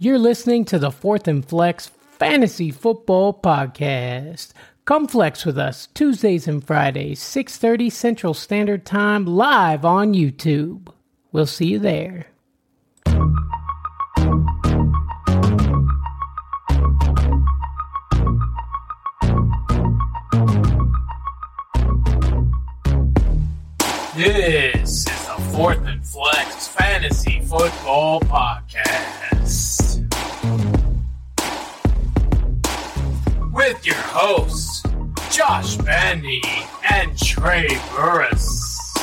You're listening to the Fourth and Flex Fantasy Football Podcast. Come flex with us Tuesdays and Fridays, 6:30 Central Standard Time, live on YouTube. We'll see you there. This is the Fourth and Flex Fantasy Football Podcast with your hosts, Josh Bandy and Trey Burris.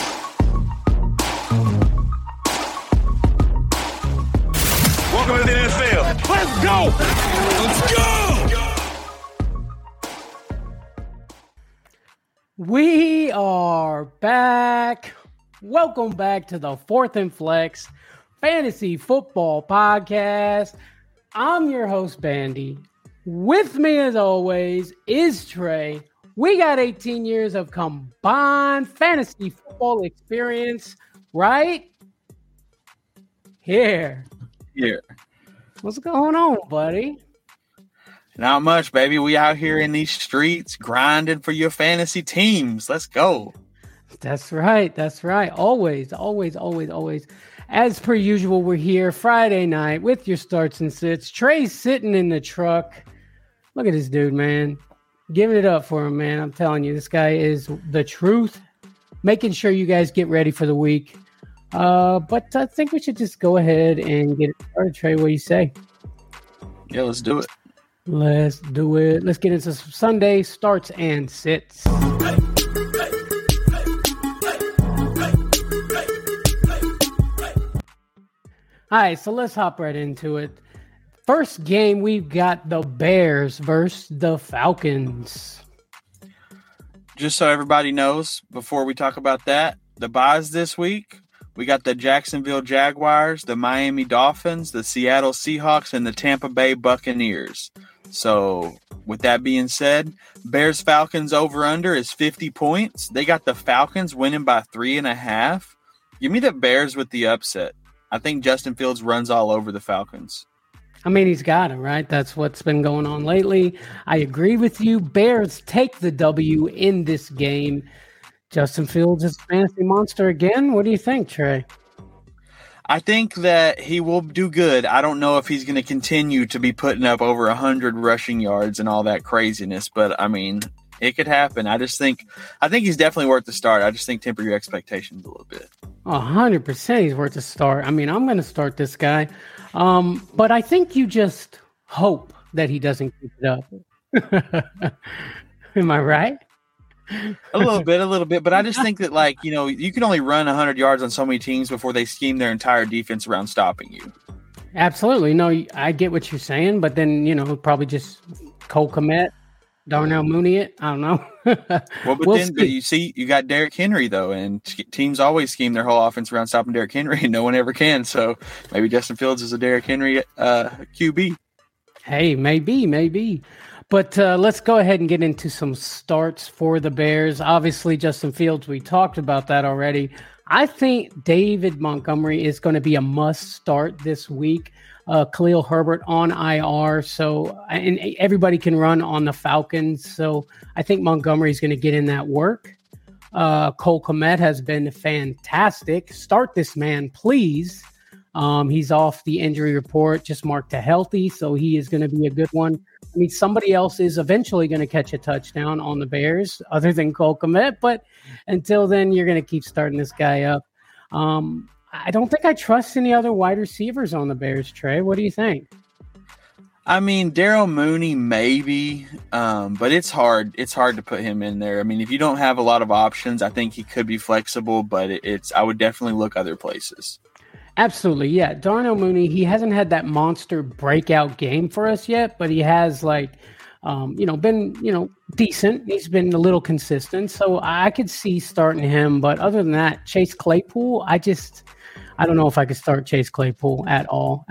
Welcome to the NFL. Let's go! Let's go! We are back. Welcome back to the Fourth and Flex Fantasy Football Podcast. I'm your host, Bandy. With me, as always, is Trey. We got 18 years of combined fantasy football experience, right? Here. What's going on, buddy? Not much, baby. We out here in these streets grinding for your fantasy teams. Let's go. That's right. Always. As per usual, we're here Friday night with your starts and sits. Trey's sitting in the truck. Look at this dude, man. Give it up for him, man. I'm telling you, this guy is the truth. Making sure you guys get ready for the week. But I think we should just go ahead and get it started. Trey, what do you say? Yeah, let's do it. Let's do it. Let's get into some Sunday starts and sits. All right, so let's hop right into it. First game, we've got the Bears versus the Falcons. Just so everybody knows, before we talk about that, the buys this week, we got the Jacksonville Jaguars, the Miami Dolphins, the Seattle Seahawks, and the Tampa Bay Buccaneers. So, with that being said, Bears-Falcons over-under is 50 points. They got the Falcons winning by 3.5. Give me the Bears with the upset. I think Justin Fields runs all over the Falcons. I mean, he's got it, right? That's what's been going on lately. I agree with you. Bears take the W in this game. Justin Fields is a fantasy monster again. What do you think, Trey? I think that he will do good. I don't know if he's going to continue to be putting up over 100 rushing yards and all that craziness, but I mean, it could happen. I think he's definitely worth the start. I just think temper your expectations a little bit. 100% he's worth a start. I mean, I'm going to start this guy. But I think you just hope that he doesn't keep it up. Am I right? A little bit. But I just think that, you can only run 100 yards on so many teams before they scheme their entire defense around stopping you. Absolutely. No, I get what you're saying, but then, probably just Cole Kmet, Darnell Mooney it. I don't know. But you see, you got Derrick Henry, though, and teams always scheme their whole offense around stopping Derrick Henry, and no one ever can. So maybe Justin Fields is a Derrick Henry QB. Hey, maybe. But let's go ahead and get into some starts for the Bears. Obviously, Justin Fields, we talked about that already. I think David Montgomery is going to be a must start this week. Khalil Herbert on IR, and everybody can run on the Falcons. So I think Montgomery is going to get in that work. Cole Kmet has been fantastic. Start this man, please. He's off the injury report, just marked to healthy, so he is going to be a good one. I mean, somebody else is eventually going to catch a touchdown on the Bears other than Cole Kmet, but until then, you're going to keep starting this guy up. I don't think I trust any other wide receivers on the Bears, Trey. What do you think? I mean, Darrell Mooney, maybe, but it's hard. It's hard to put him in there. I mean, if you don't have a lot of options, I think he could be flexible, but I would definitely look other places. Absolutely, yeah. Darnell Mooney, he hasn't had that monster breakout game for us yet, but he has been decent. He's been a little consistent, so I could see starting him. But other than that, Chase Claypool, I don't know if I could start Chase Claypool at all.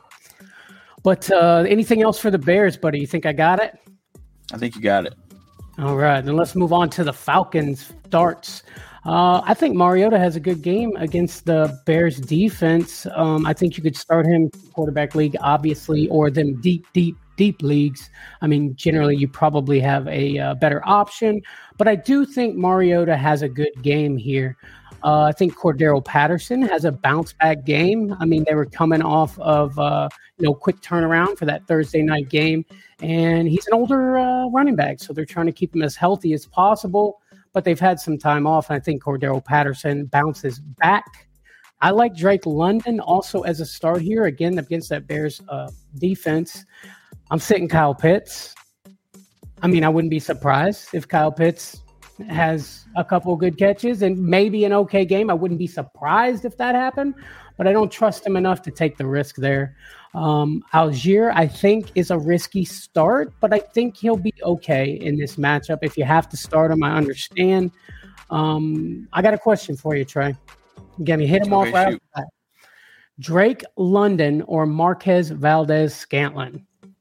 But anything else for the Bears, buddy? You think I got it? I think you got it. All right, then let's move on to the Falcons starts. I think Mariota has a good game against the Bears defense. I think you could start him quarterback league, obviously, or them deep leagues. I mean, generally you probably have a better option, but I do think Mariota has a good game here. I think Cordero Patterson has a bounce back game. I mean, they were coming off of quick turnaround for that Thursday night game, and he's an older running back, so they're trying to keep him as healthy as possible. But they've had some time off, and I think Cordero Patterson bounces back. I like Drake London also as a start here, again, against that Bears defense. I'm sitting Kyle Pitts. I mean, I wouldn't be surprised if Kyle Pitts has a couple of good catches and maybe an okay game. I wouldn't be surprised if that happened, but I don't trust him enough to take the risk there. Algier, I think, is a risky start, but I think he'll be okay in this matchup. If you have to start him, I understand. I got a question for you, Trey. Get me hit him off right after that. Drake London or Marquez Valdez-Scantling?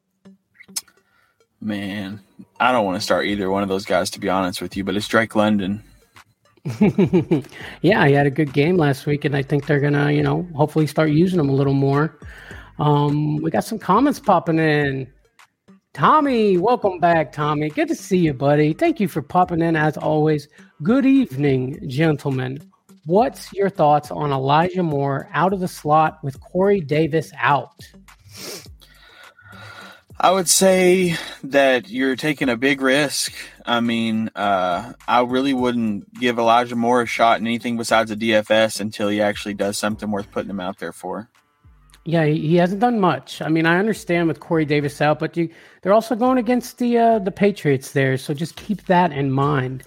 Man, I don't want to start either one of those guys, to be honest with you, but it's Drake London. Yeah, he had a good game last week, and I think they're going to, hopefully start using him a little more. We got some comments popping in. Tommy, welcome back, Tommy. Good to see you, buddy. Thank you for popping in, as always. Good evening, gentlemen. What's your thoughts on Elijah Moore out of the slot with Corey Davis out? I would say that you're taking a big risk. I mean, I really wouldn't give Elijah Moore a shot in anything besides a DFS until he actually does something worth putting him out there for. Yeah, he hasn't done much. I mean, I understand with Corey Davis out, but they're also going against the Patriots there, so just keep that in mind.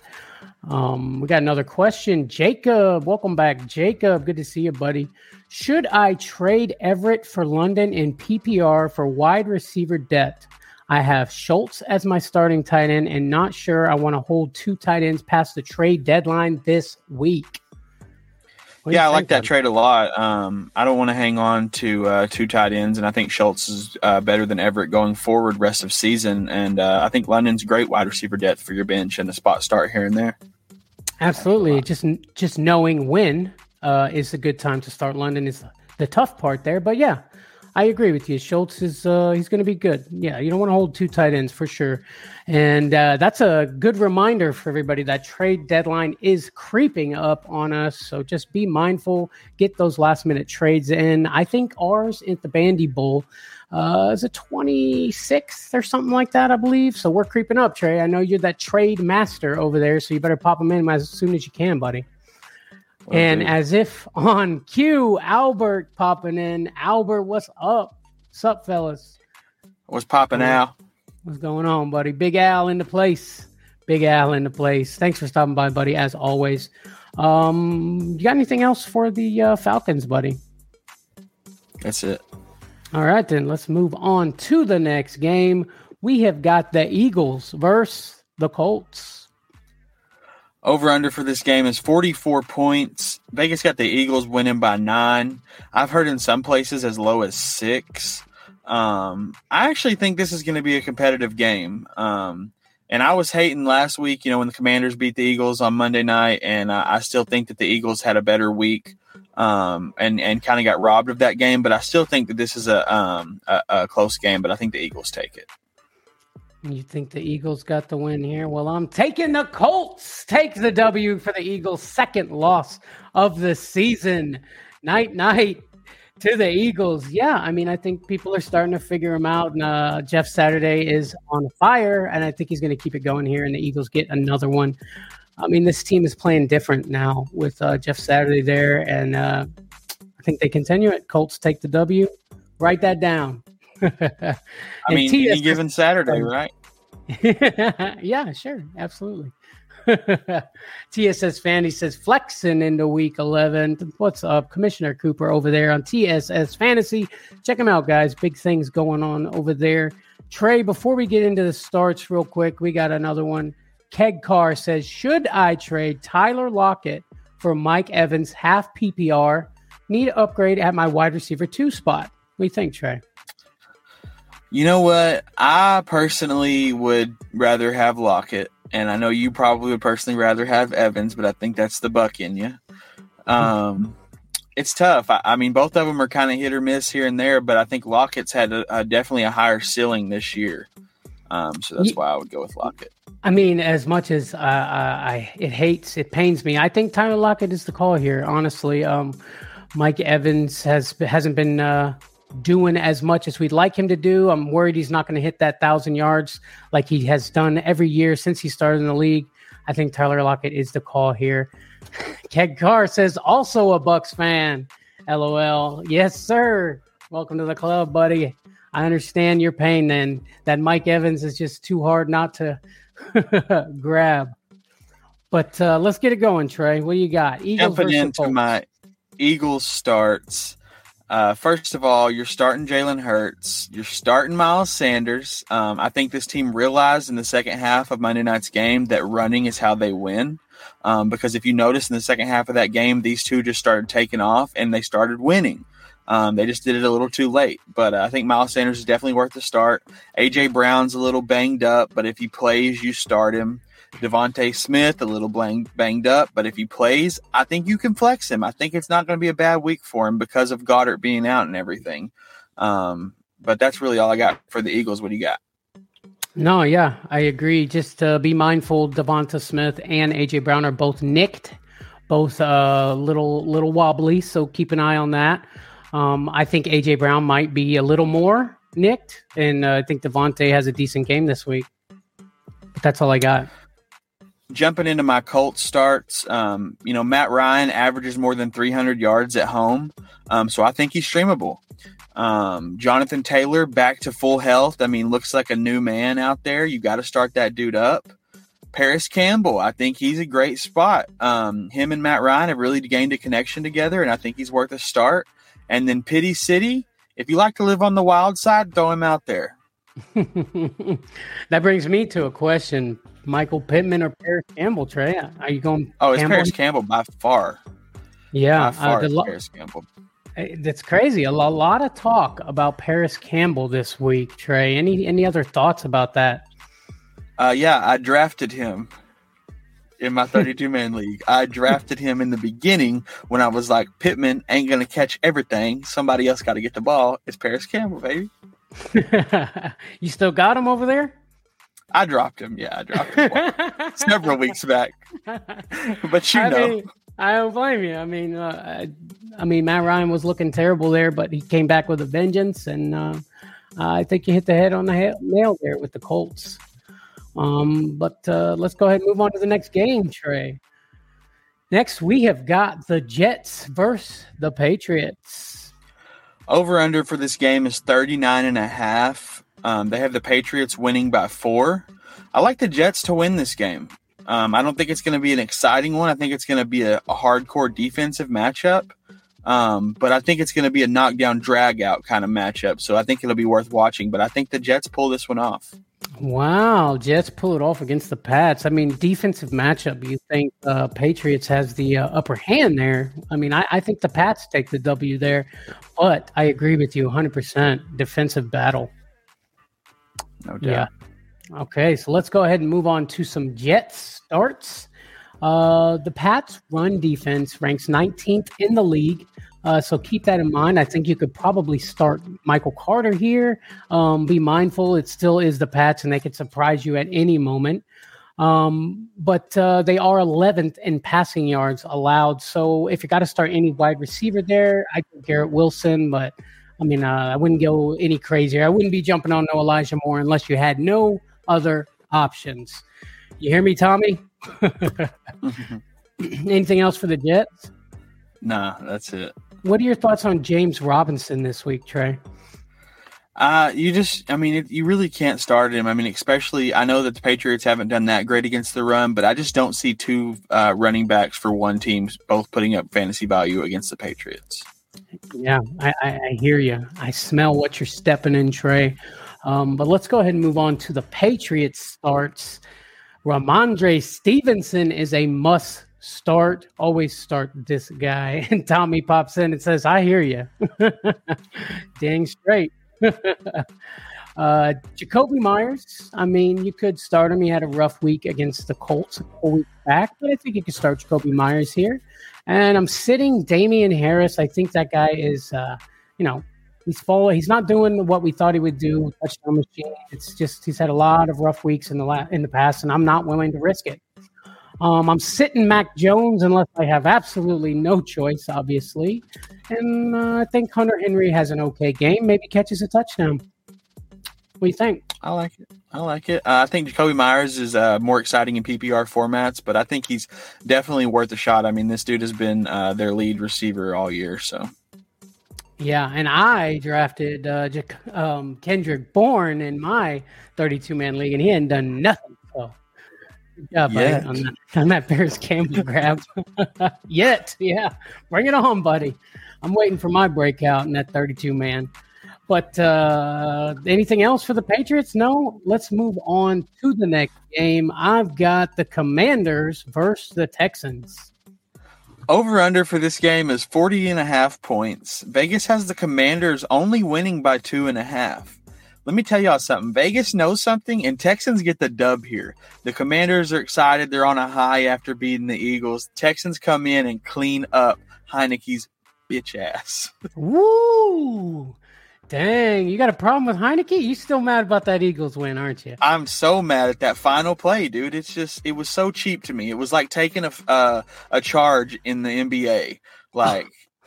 We got another question. Jacob, welcome back. Jacob, good to see you, buddy. Should I trade Everett for London in PPR for wide receiver depth? I have Schultz as my starting tight end and not sure I want to hold two tight ends past the trade deadline this week. Yeah, I like that trade a lot. I don't want to hang on to two tight ends, and I think Schultz is better than Everett going forward rest of season. And I think London's great wide receiver depth for your bench and a spot start here and there. Absolutely. Just knowing when is a good time to start London is the tough part there. But yeah, I agree with you. Schultz is he's going to be good. Yeah, you don't want to hold two tight ends for sure. And that's a good reminder for everybody that trade deadline is creeping up on us. So just be mindful, get those last minute trades in. I think ours at the Bandy Bowl is a 26th or something like that, I believe. So we're creeping up, Trey. I know you're that trade master over there, so you better pop them in as soon as you can, buddy. And as if on cue, Albert popping in. Albert, what's up? What's up, fellas? What's popping, Al? What's going on, buddy? Big Al in the place. Big Al in the place. Thanks for stopping by, buddy, as always. You got anything else for the Falcons, buddy? That's it. All right, then. Let's move on to the next game. We have got the Eagles versus the Colts. Over-under for this game is 44 points. Vegas got the Eagles winning by 9. I've heard in some places as low as 6. I actually think this is going to be a competitive game. And I was hating last week, when the Commanders beat the Eagles on Monday night, and I still think that the Eagles had a better week and kind of got robbed of that game. But I still think that this is a close game, but I think the Eagles take it. You think the Eagles got the win here? Well, I'm taking the Colts. Take the W for the Eagles' second loss of the season. Night to the Eagles. Yeah, I mean, I think people are starting to figure him out. And Jeff Saturday is on fire, and I think he's going to keep it going here, and the Eagles get another one. I mean, this team is playing different now with Jeff Saturday there, and I think they continue it. Colts take the W. Write that down. I mean, any given Saturday, right? Yeah, sure. Absolutely. TSS Fanny says flexing into week 11. What's up? Commissioner Cooper over there on TSS Fantasy. Check him out, guys. Big things going on over there. Trey, before we get into the starts real quick, we got another one. Keg Car says, should I trade Tyler Lockett for Mike Evans half PPR? Need to upgrade at my wide receiver 2 spot. What do you think, Trey? You know what? I personally would rather have Lockett. and I know you probably would personally rather have Evans, but I think that's the buck in you. It's tough. I mean, both of them are kind of hit or miss here and there, but I think Lockett's had definitely a higher ceiling this year. So that's why I would go with Lockett. I mean, as much as it pains me, I think Tyler Lockett is the call here, honestly. Mike Evans hasn't been doing as much as we'd like him to do. I'm worried he's not going to hit that 1,000 yards like he has done every year since he started in the league. I think Tyler Lockett is the call here. Keg Carr says, also a Bucs fan. LOL. Yes, sir. Welcome to the club, buddy. I understand your pain then. That Mike Evans is just too hard not to grab. But let's get it going, Trey. What do you got? Eagles Jumping into my Eagles starts. First of all, you're starting Jalen Hurts. You're starting Miles Sanders. I think this team realized in the second half of Monday night's game that running is how they win. Because if you notice in the second half of that game, these two just started taking off and they started winning. They just did it a little too late. But I think Miles Sanders is definitely worth the start. A.J. Brown's a little banged up, but if he plays, you start him. Devontae Smith, a little banged up, but if he plays, I think you can flex him. I think it's not going to be a bad week for him because of Goddard being out and everything. But that's really all I got for the Eagles. What do you got? No, yeah, I agree. Just be mindful, Devonta Smith and A.J. Brown are both nicked, both little wobbly, so keep an eye on that. I think A.J. Brown might be a little more nicked, and I think Devontae has a decent game this week. But that's all I got. Jumping into my Colts starts, Matt Ryan averages more than 300 yards at home, so I think he's streamable. Jonathan Taylor back to full health. I mean, looks like a new man out there. You got to start that dude up. Paris Campbell, I think he's a great spot. Him and Matt Ryan have really gained a connection together, and I think he's worth a start. And then Pity City, if you like to live on the wild side, throw him out there. That brings me to a question. Michael Pittman or Paris Campbell, Trey? Are you going Campbell? It's Paris Campbell by far. Yeah. By far Paris Campbell. That's crazy. A lot of talk about Paris Campbell this week, Trey. Any other thoughts about that? Yeah, I drafted him in my 32-man league. I drafted him in the beginning when I was like, Pittman ain't going to catch everything. Somebody else got to get the ball. It's Paris Campbell, baby. You still got him over there? I dropped him. Yeah, I dropped him several weeks back. But I mean, I don't blame you. I mean, Matt Ryan was looking terrible there, but he came back with a vengeance, and I think you hit the head on the nail there with the Colts. But let's go ahead and move on to the next game, Trey. Next, we have got the Jets versus the Patriots. Over-under for this game is 39.5. They have the Patriots winning by 4. I like the Jets to win this game. I don't think it's going to be an exciting one. I think it's going to be a hardcore defensive matchup. But I think it's going to be a knockdown, drag-out kind of matchup. So I think it'll be worth watching. But I think the Jets pull this one off. Wow, Jets pull it off against the Pats. I mean, defensive matchup, you think Patriots has the upper hand there? I mean, I think the Pats take the W there. But I agree with you 100%. Defensive battle. No doubt. Yeah. Okay, so let's go ahead and move on to some Jets starts. The Pats' run defense ranks 19th in the league, so keep that in mind. I think you could probably start Michael Carter here. Be mindful, it still is the Pats, and they could surprise you at any moment. But they are 11th in passing yards allowed, so if you got to start any wide receiver there, I think Garrett Wilson, but I mean, I wouldn't go any crazier. I wouldn't be jumping on no Elijah Moore unless you had no other options. You hear me, Tommy? Anything else for the Jets? Nah, that's it. What are your thoughts on James Robinson this week, Trey? You really can't start him. I mean, especially, I know that the Patriots haven't done that great against the run, but I just don't see two running backs for one team both putting up fantasy value against the Patriots. Yeah, I hear you. I smell what you're stepping in, Trey. But let's go ahead and move on to the Patriots starts. Ramondre Stevenson is a must start. Always start this guy. And Tommy pops in and says, I hear you. Dang straight. Jacoby Myers, I mean, you could start him. He had a rough week against the Colts a couple weeks back, but I think you could start Jacoby Myers here. And I'm sitting Damian Harris. I think that guy is, he's not doing what we thought he would do. Touchdown machine. It's just he's had a lot of rough weeks in the past, and I'm not willing to risk it. I'm sitting Mac Jones unless I have absolutely no choice, obviously. And I think Hunter Henry has an okay game. Maybe catches a touchdown. What do you think? I like it. I think Jacoby Myers is more exciting in PPR formats, but I think he's definitely worth a shot. I mean, this dude has been their lead receiver all year. So, yeah, and I drafted Kendrick Bourne in my 32-man league, and he hadn't done nothing. So, good job on that Bears Campbell grab. Yet, yeah. Bring it on, buddy. I'm waiting for my breakout in that 32-man. But anything else for the Patriots? No. Let's move on to the next game. I've got the Commanders versus the Texans. Over-under for this game is 40.5 points. Vegas has the Commanders only winning by 2.5. Let me tell y'all something. Vegas knows something, and Texans get the dub here. The Commanders are excited. They're on a high after beating the Eagles. Texans come in and clean up Heineke's bitch ass. Woo! Dang, you got a problem with Heineke? You still mad about that Eagles win, aren't you? I'm so mad at that final play, dude. It was so cheap to me. It was like taking a charge in the NBA. Like,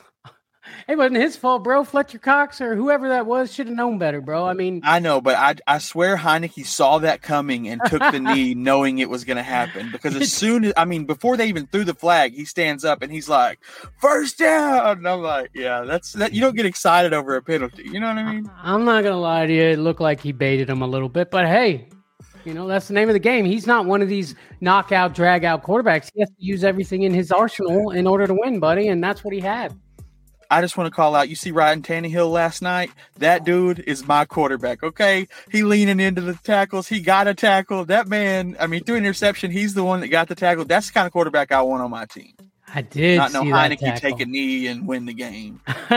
it wasn't his fault, bro. Fletcher Cox or whoever that was should have known better, bro. I mean, I know, but I swear Heineke saw that coming and took the knee knowing it was going to happen. Because before they even threw the flag, he stands up and he's like, "First down." And I'm like, yeah, that. You don't get excited over a penalty. You know what I mean? I'm not going to lie to you. It looked like he baited him a little bit, but hey, that's the name of the game. He's not one of these knockout, drag out quarterbacks. He has to use everything in his arsenal in order to win, buddy. And that's what he had. I just want to call out, you see Ryan Tannehill last night? That dude is my quarterback, okay? He leaning into the tackles. He got a tackle. That man, threw an interception. He's the one that got the tackle. That's the kind of quarterback I want on my team. I did not see no that Heineke tackle. Take a knee and win the game.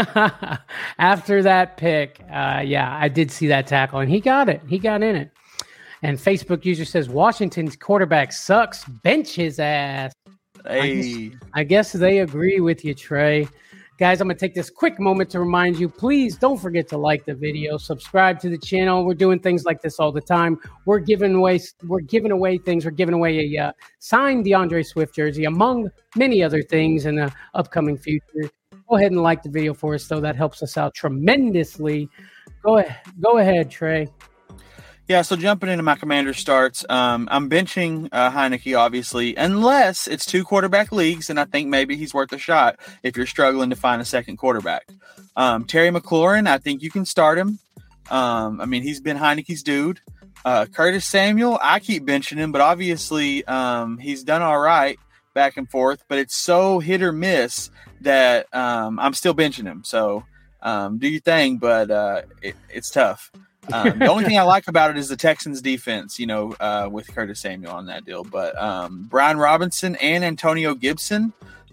After that pick, I did see that tackle, and he got it. He got in it. And Facebook user says, Washington's quarterback sucks. Bench his ass. Hey. I guess they agree with you, Trey. Guys, I'm going to take this quick moment to remind you, please don't forget to like the video, subscribe to the channel. We're doing things like this all the time. We're giving away things. We're giving away a signed DeAndre Swift jersey, among many other things in the upcoming future. Go ahead and like the video for us, though. That helps us out tremendously. Go ahead, Trey. Yeah, so jumping into my Commander starts, I'm benching Heineke, obviously, unless it's 2 quarterback leagues, and I think maybe he's worth a shot if you're struggling to find a second quarterback. Terry McLaurin, I think you can start him. He's been Heineke's dude. Curtis Samuel, I keep benching him, but obviously he's done all right back and forth, but it's so hit or miss that I'm still benching him. So do your thing, but it's tough. The only thing I like about it is the Texans defense, with Curtis Samuel on that deal. But Brian Robinson and Antonio Gibson,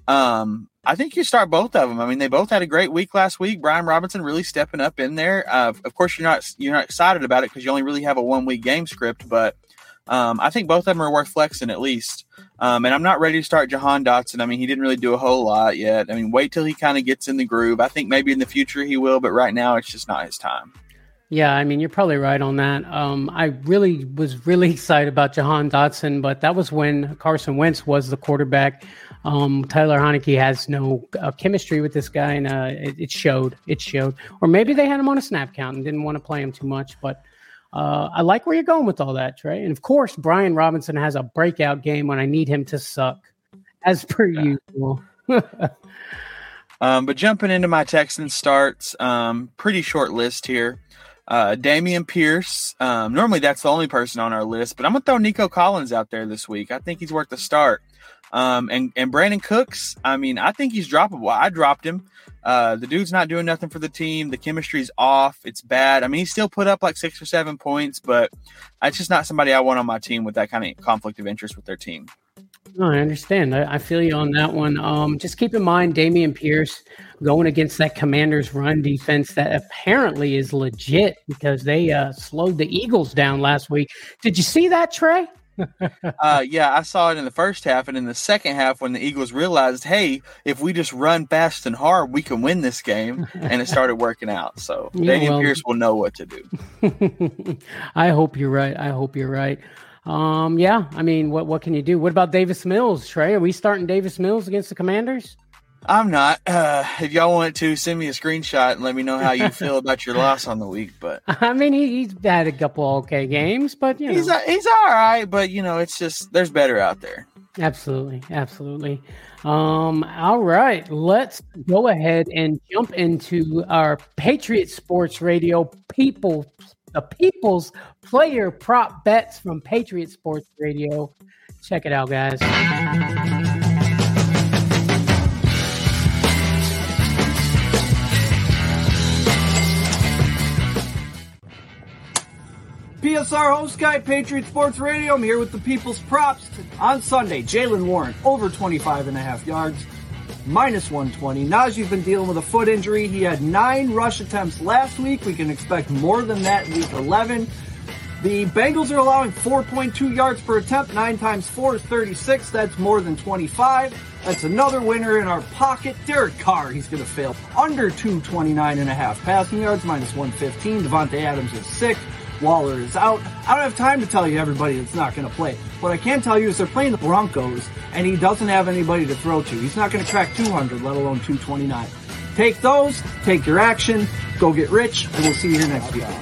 I think you start both of them. They both had a great week last week. Brian Robinson really stepping up in there. Of course, you're not excited about it because you only really have a 1-week game script. But I think both of them are worth flexing at least. And I'm not ready to start Jahan Dotson. He didn't really do a whole lot yet. Wait till he kind of gets in the groove. I think maybe in the future he will, but right now it's just not his time. Yeah, you're probably right on that. I really was really excited about Jahan Dotson, but that was when Carson Wentz was the quarterback. Tyler Heineke has no chemistry with this guy, and it showed. It showed. Or maybe they had him on a snap count and didn't want to play him too much. But I like where you're going with all that, Trey. And, of course, Brian Robinson has a breakout game when I need him to suck, as per usual. But jumping into my Texans starts, pretty short list here. Dameon Pierce. Normally that's the only person on our list, but I'm gonna throw Nico Collins out there this week. I think he's worth a start. And Brandon Cooks, I think he's droppable. I dropped him. The dude's not doing nothing for the team. The chemistry's off. It's bad. He still put up like 6 or 7 points, but it's just not somebody I want on my team with that kind of conflict of interest with their team. No, I understand. I feel you on that one. Just keep in mind, Dameon Pierce going against that Commanders run defense that apparently is legit because they slowed the Eagles down last week. Did you see that, Trey? Yeah, I saw it in the first half, and in the second half when the Eagles realized, hey, if we just run fast and hard, we can win this game, and it started working out. So Dameon Pierce will know what to do. I hope you're right. Yeah, I mean, what can you do? What about Davis Mills, Trey? Are we starting Davis Mills against the Commanders? I'm not. If y'all want to, send me a screenshot and let me know how you feel about your loss on the week. But I mean, he's had a couple okay games, but he's all right. But it's just there's better out there. Absolutely. All right, let's go ahead and jump into our Patriot Sports Radio the People's Player Prop Bets from Patriot Sports Radio. Check it out, guys. PSR host guy, Patriot Sports Radio. I'm here with the People's Props. On Sunday, Jaylen Warren, over 25.5 yards, minus 120. Najee's been dealing with a foot injury. He had 9 rush attempts last week. We can expect more than that in week 11. The Bengals are allowing 4.2 yards per attempt. 9 times 4 is 36. That's more than 25. That's another winner in our pocket. Derek Carr, he's going to fail. Under 229.5 passing yards, minus 115. Devontae Adams is sick. Waller is out. I don't have time to tell you everybody that's not going to play. What I can tell you is they're playing the Broncos, and he doesn't have anybody to throw to. He's not going to crack 200, let alone 229. Take those, take your action, go get rich, and we'll see you here next week.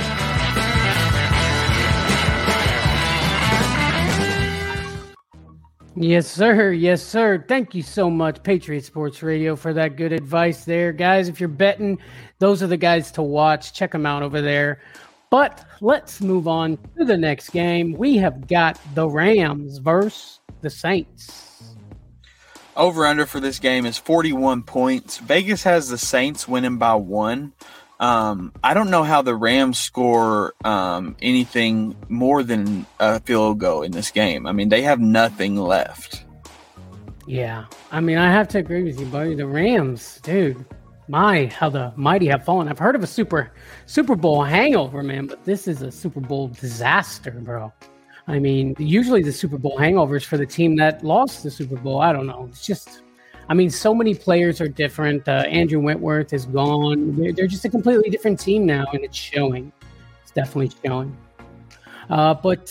Yes, sir. Thank you so much, Patriot Sports Radio, for that good advice there. Guys, if you're betting, those are the guys to watch. Check them out over there. But let's move on to the next game. We have got the Rams versus the Saints. Over-under for this game is 41 points. Vegas has the Saints winning by 1. I don't know how the Rams score anything more than a field goal in this game. I mean, they have nothing left. Yeah. I mean, I have to agree with you, buddy. The Rams, dude. How the mighty have fallen. I've heard of a Super Bowl hangover, man, but this is a Super Bowl disaster, bro. I mean, usually the Super Bowl hangovers for the team that lost the Super Bowl. I don't know. It's just, I mean, so many players are different. Andrew Whitworth is gone. They're just a completely different team now, and it's showing. It's definitely showing. But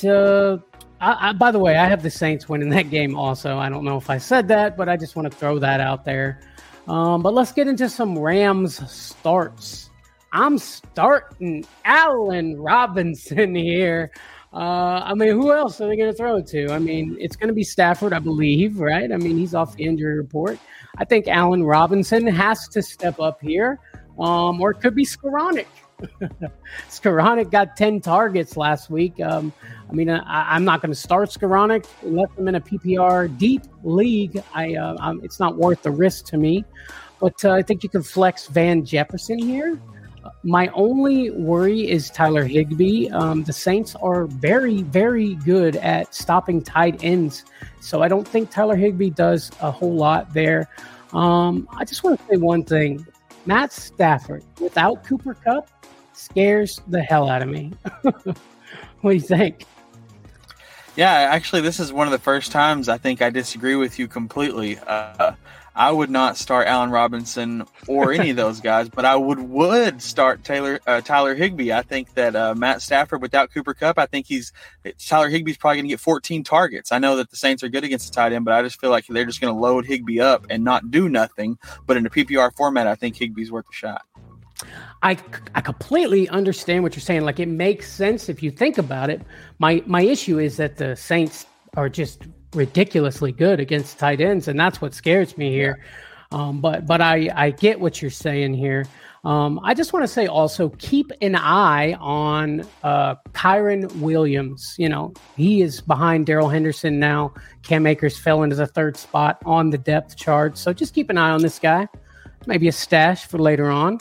by the way, I have the Saints winning that game also. I don't know if I said that, but I just want to throw that out there. But let's get into some Rams starts. I'm starting Allen Robinson here. I mean, who else are they going to throw it to? I mean, it's going to be Stafford, I believe, right? I mean, he's off the injury report. I think Allen Robinson has to step up here, or it could be Skoranek. Skoranek got 10 targets last week. I mean, I'm not going to start Skoranek unless I'm in a PPR deep league. It's not worth the risk to me. But I think you can flex Van Jefferson here. My only worry is Tyler Higbee. The Saints are very, very good at stopping tight ends. So I don't think Tyler Higbee does a whole lot there. I just want to say one thing. Matt Stafford, without Cooper Kupp, scares the hell out of me. What do you think? Yeah, actually, this is one of the first times I think I disagree with you completely. I would not start Allen Robinson or any of those guys, but I would start Tyler Higbee. I think that Matt Stafford without Cooper Kupp, I think Tyler Higbee's probably going to get 14 targets. I know that the Saints are good against the tight end, but I just feel like they're just going to load Higbee up and not do nothing. But in a PPR format, I think Higbee's worth a shot. I completely understand what you're saying. Like, it makes sense if you think about it. My issue is that the Saints are just ridiculously good against tight ends, and that's what scares me here. But I get what you're saying here. I just want to say also, keep an eye on Kyren Williams. You know, he is behind Darrell Henderson now. Cam Akers fell into the third spot on the depth chart. So just keep an eye on this guy. Maybe a stash for later on.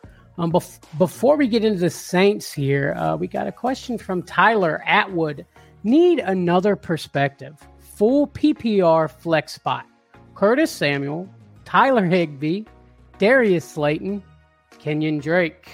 Before we get into the Saints here, we got a question from Tyler Atwood. Need another perspective. full PPR flex spot. Curtis Samuel, Tyler Higbee, Darius Slayton, Kenyon Drake.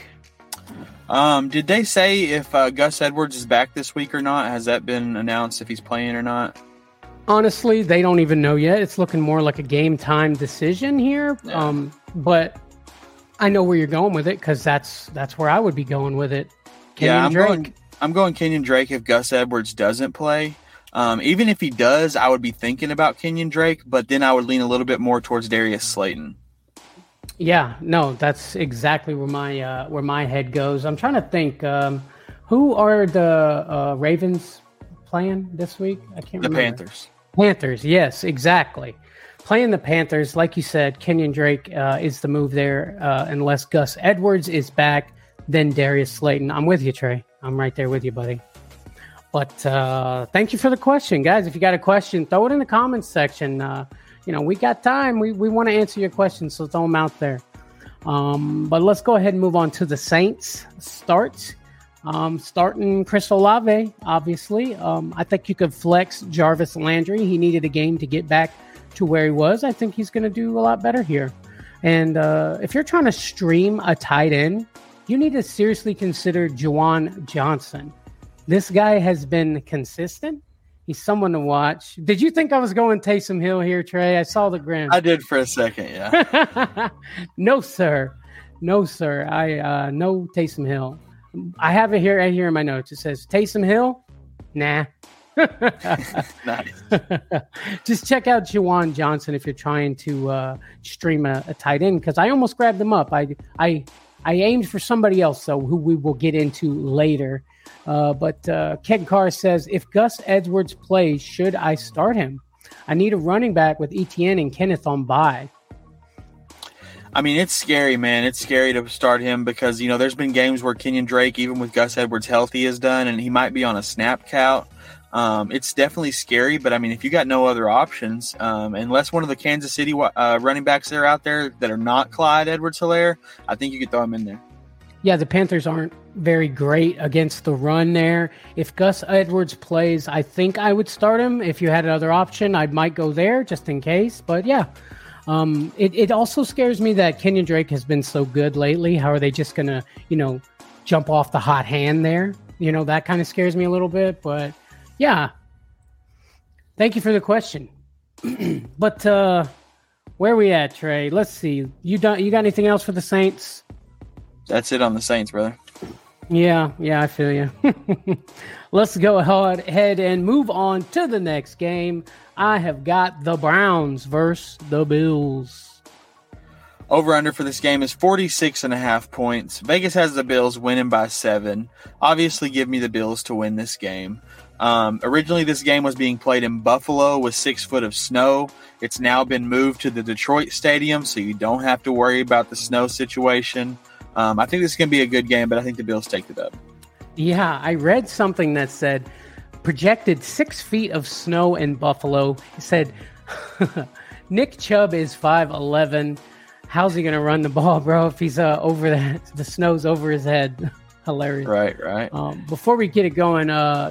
Did they say if Gus Edwards is back this week or not? Has that been announced if he's playing or not? Honestly, they don't even know yet. It's looking more like a game time decision here. Yeah. But I know where you're going with it because that's where I would be going with it. I'm going Kenyon Drake if Gus Edwards doesn't play. Even if he does, I would be thinking about Kenyon Drake, but then I would lean a little bit more towards Darius Slayton. Yeah, no, that's exactly where my head goes. I'm trying to think, who are the Ravens playing this week? I can't remember. The Panthers. Panthers, yes, exactly. Playing the Panthers, like you said, Kenyon Drake is the move there. Unless Gus Edwards is back, then Darius Slayton. I'm with you, Trey. I'm right there with you, buddy. But thank you for the question, guys. If you got a question, throw it in the comments section. We got time. We want to answer your questions, so throw them out there. But let's go ahead and move on to the Saints starts. Starting Chris Olave, obviously. I think you could flex Jarvis Landry. He needed a game to get back to where he was. I think he's going to do a lot better here. And if you're trying to stream a tight end, you need to seriously consider Juwan Johnson. This guy has been consistent. He's someone to watch. Did you think I was going Taysom Hill here, Trey? I saw the grin. I did for a second, yeah. No, sir. I know Taysom Hill. I have it here right here in my notes. It says Taysom Hill. Nah. Nice. Just check out Juwan Johnson if you're trying to stream a tight end, because I almost grabbed him up. I aimed for somebody else, though, who we will get into later. But Keg Carr says, if Gus Edwards plays, should I start him? I need a running back with Etienne and Kenneth on bye. I mean, it's scary, man. It's scary to start him because, there's been games where Kenyon Drake, even with Gus Edwards healthy, is done, and he might be on a snap count. It's definitely scary, but, I mean, if you got no other options, unless one of the Kansas City running backs that are out there that are not Clyde Edwards-Helaire, I think you could throw him in there. Yeah, the Panthers aren't very great against the run there. If Gus Edwards plays, I think I would start him. If you had another option, I might go there just in case. But yeah, it also scares me that Kenyon Drake has been so good lately. How are they just going to, jump off the hot hand there? That kind of scares me a little bit. But yeah, thank you for the question. But where are we at, Trey? Let's see. You got anything else for the Saints? That's it on the Saints, brother. Yeah, I feel you. Let's go ahead and move on to the next game. I have got the Browns versus the Bills. Over-under for this game is 46.5 points. Vegas has the Bills winning by 7. Obviously, give me the Bills to win this game. Originally, this game was being played in Buffalo with 6 foot of snow. It's now been moved to the Detroit Stadium, so you don't have to worry about the snow situation. I think this is going to be a good game, but I think the Bills take the dub. Yeah, I read something that said projected 6 feet of snow in Buffalo. It said Nick Chubb is 5'11". How's he going to run the ball, bro, if he's over the snow's over his head? Hilarious. Right. Before we get it going,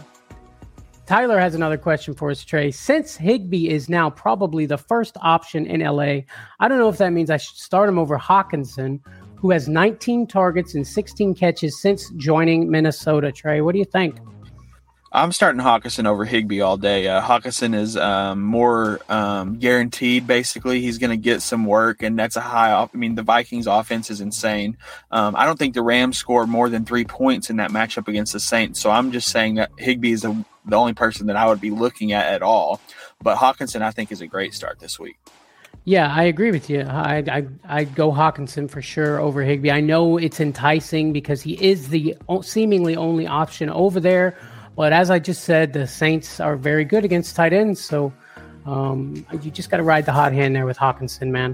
Tyler has another question for us, Trey. Since Higbee is now probably the first option in LA, I don't know if that means I should start him over Hawkinson, who has 19 targets and 16 catches since joining Minnesota. Trey, what do you think? I'm starting Hawkinson over Higbee all day. Hawkinson is more guaranteed, basically. He's going to get some work, and that's a high – the Vikings' offense is insane. I don't think the Rams score more than 3 points in that matchup against the Saints, so I'm just saying that Higbee is the only person that I would be looking at all. But Hawkinson, I think, is a great start this week. Yeah, I agree with you. I'd go Hawkinson for sure over Higbee. I know it's enticing because he is the seemingly only option over there. But as I just said, the Saints are very good against tight ends. So you just got to ride the hot hand there with Hawkinson, man.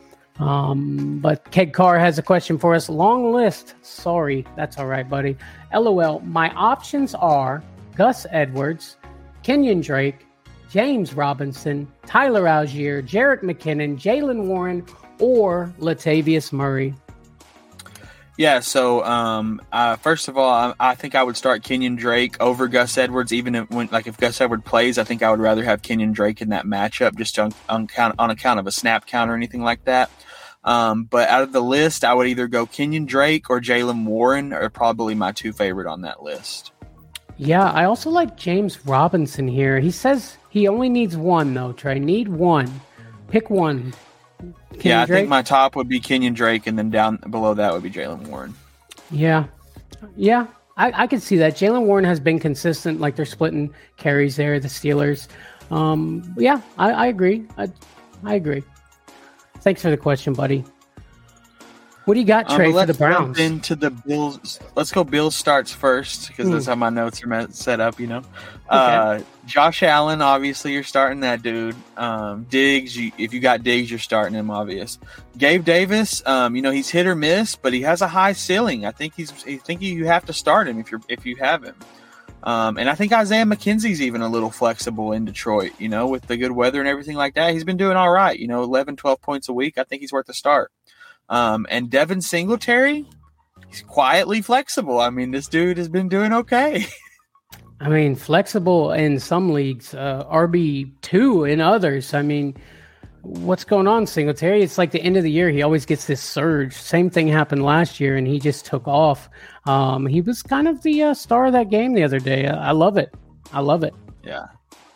But Keg Carr has a question for us. Long list. Sorry. That's all right, buddy. LOL. My options are Gus Edwards, Kenyon Drake, James Robinson, Tyler Algier, Jerick McKinnon, Jaylen Warren, or Latavius Murray. Yeah, so first of all, I think I would start Kenyon Drake over Gus Edwards. Even if Gus Edwards plays, I think I would rather have Kenyon Drake in that matchup, just on account of a snap count or anything like that. But out of the list, I would either go Kenyon Drake or Jaylen Warren, are probably my two favorite on that list. Yeah, I also like James Robinson here. He says he only needs one, though, Trey. Need one. Pick one. Kenyon I Drake? think my top would be Kenyon Drake, and then down below that would be Jaylen Warren. Yeah, I can see that. Jaylen Warren has been consistent, like they're splitting carries there, the Steelers. I agree. I agree. Thanks for the question, buddy. What do you got, Trey, for the Browns? Into the Bills. Let's go Bills starts first, because that's how my notes are set up, Okay. Josh Allen, obviously, you're starting that dude. Diggs, if you got Diggs, you're starting him, obvious. Gabe Davis, he's hit or miss, but he has a high ceiling. I think you have to start him if you have him. And I think Isaiah McKenzie's even a little flexible in Detroit, with the good weather and everything like that. He's been doing all right, 11, 12 points a week. I think he's worth a start. And Devin Singletary, he's quietly flexible. I mean, this dude has been doing okay. I mean, flexible in some leagues, RB2 in others. I mean, what's going on, Singletary? It's like the end of the year. He always gets this surge. Same thing happened last year, and he just took off. He was kind of the star of that game the other day. I love it. Yeah.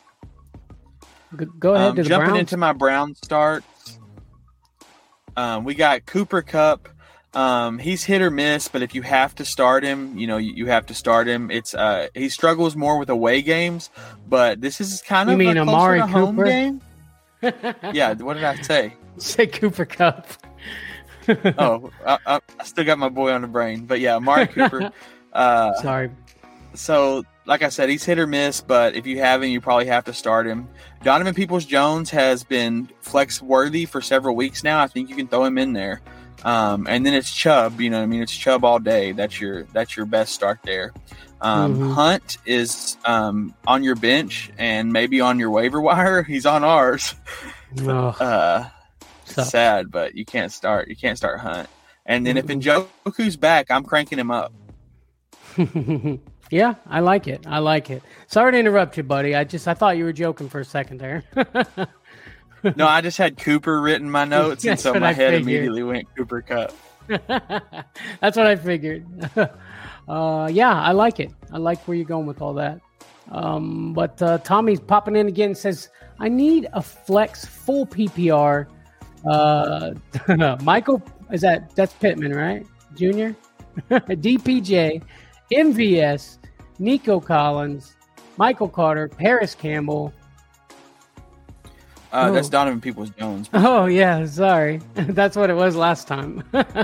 Go ahead to the jumping Browns. into my Brown starts. We got Cooper Kupp. He's hit or miss, but if you have to start him, you have to start him. It's he struggles more with away games, but this is kind of a Amari closer to home Cooper? game. Yeah, what did I say? Say Cooper Kupp. I still got my boy on the brain, but yeah, Amari Cooper. Sorry. So, like I said, he's hit or miss, but if you have him, you probably have to start him. Donovan Peoples-Jones has been flex-worthy for several weeks now. I think you can throw him in there. And then it's Chubb. It's Chubb all day. That's your best start there. Hunt is on your bench and maybe on your waiver wire. He's on ours. Sad, but you can't start Hunt. And then if Njoku's back, I'm cranking him up. Yeah, I like it. Sorry to interrupt you, buddy. I thought you were joking for a second there. No, I just had Cooper written in my notes, and so my head immediately went Cooper Kupp. That's what I figured. Yeah, I like it. I like where you're going with all that. But Tommy's popping in again and says, I need a flex full PPR. Michael, that's Pittman, right? Junior? DPJ, MVS, Nico Collins, Michael Carter, Paris Campbell. That's Donovan Peoples-Jones. Oh, yeah, sorry. That's what it was last time.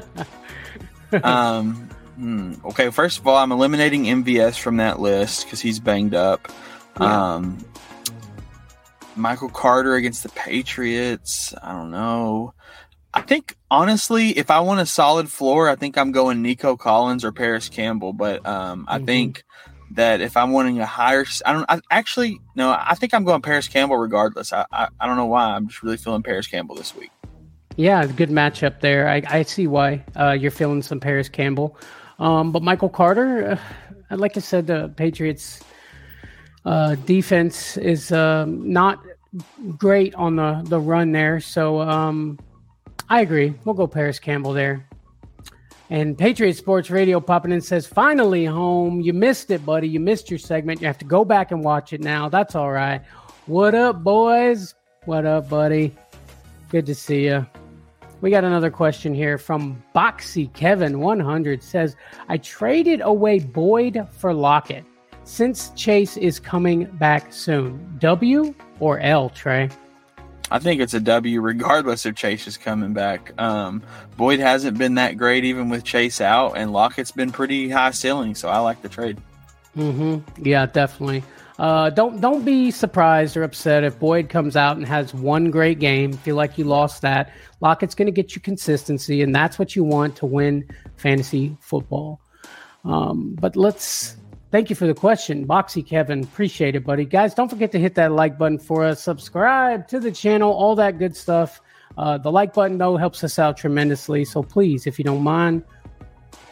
Okay, first of all, I'm eliminating MVS from that list because he's banged up. Yeah. Michael Carter against the Patriots, I don't know. I think, honestly, if I want a solid floor, I think I'm going Nico Collins or Paris Campbell. But I think that if I'm wanting a higher – I think I'm going Paris Campbell regardless. I don't know why. I'm just really feeling Paris Campbell this week. Yeah, good matchup there. I see why you're feeling some Paris Campbell. But Michael Carter, like I said, the Patriots defense is not great on the run there. So I agree. We'll go Paris Campbell there. And Patriot Sports Radio popping in says, finally home. You missed it, buddy. You missed your segment. You have to go back and watch it now. That's all right. What up, boys? What up, buddy? Good to see you. We got another question here from Boxy Kevin 100 says, I traded away Boyd for Lockett since Chase is coming back soon. W or L, Trey? I think it's a W regardless if Chase is coming back. Boyd hasn't been that great even with Chase out, and Lockett's been pretty high ceiling, so I like the trade. Yeah, definitely. Don't be surprised or upset if Boyd comes out and has one great game. Feel like you lost that. Lockett's going to get you consistency, and that's what you want to win fantasy football. But thank you for the question, Boxy Kevin. Appreciate it, buddy. Guys, don't forget to hit that like button for us. Subscribe to the channel, all that good stuff. The like button, though, helps us out tremendously. So please, if you don't mind,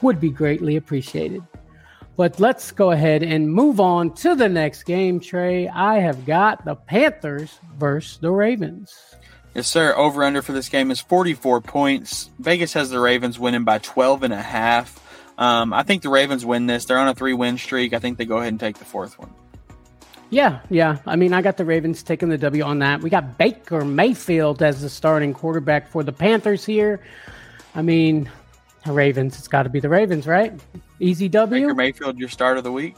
would be greatly appreciated. But let's go ahead and move on to the next game, Trey. I have got the Panthers versus the Ravens. Yes, sir. Over-under for this game is 44 points. Vegas has the Ravens winning by 12.5. I think the Ravens win this. They're on a 3-win streak. I think they go ahead and take the fourth one. Yeah. I mean, I got the Ravens taking the W on that. We got Baker Mayfield as the starting quarterback for the Panthers here. I mean, the Ravens, it's got to be the Ravens, right? Easy W. Baker Mayfield, your start of the week?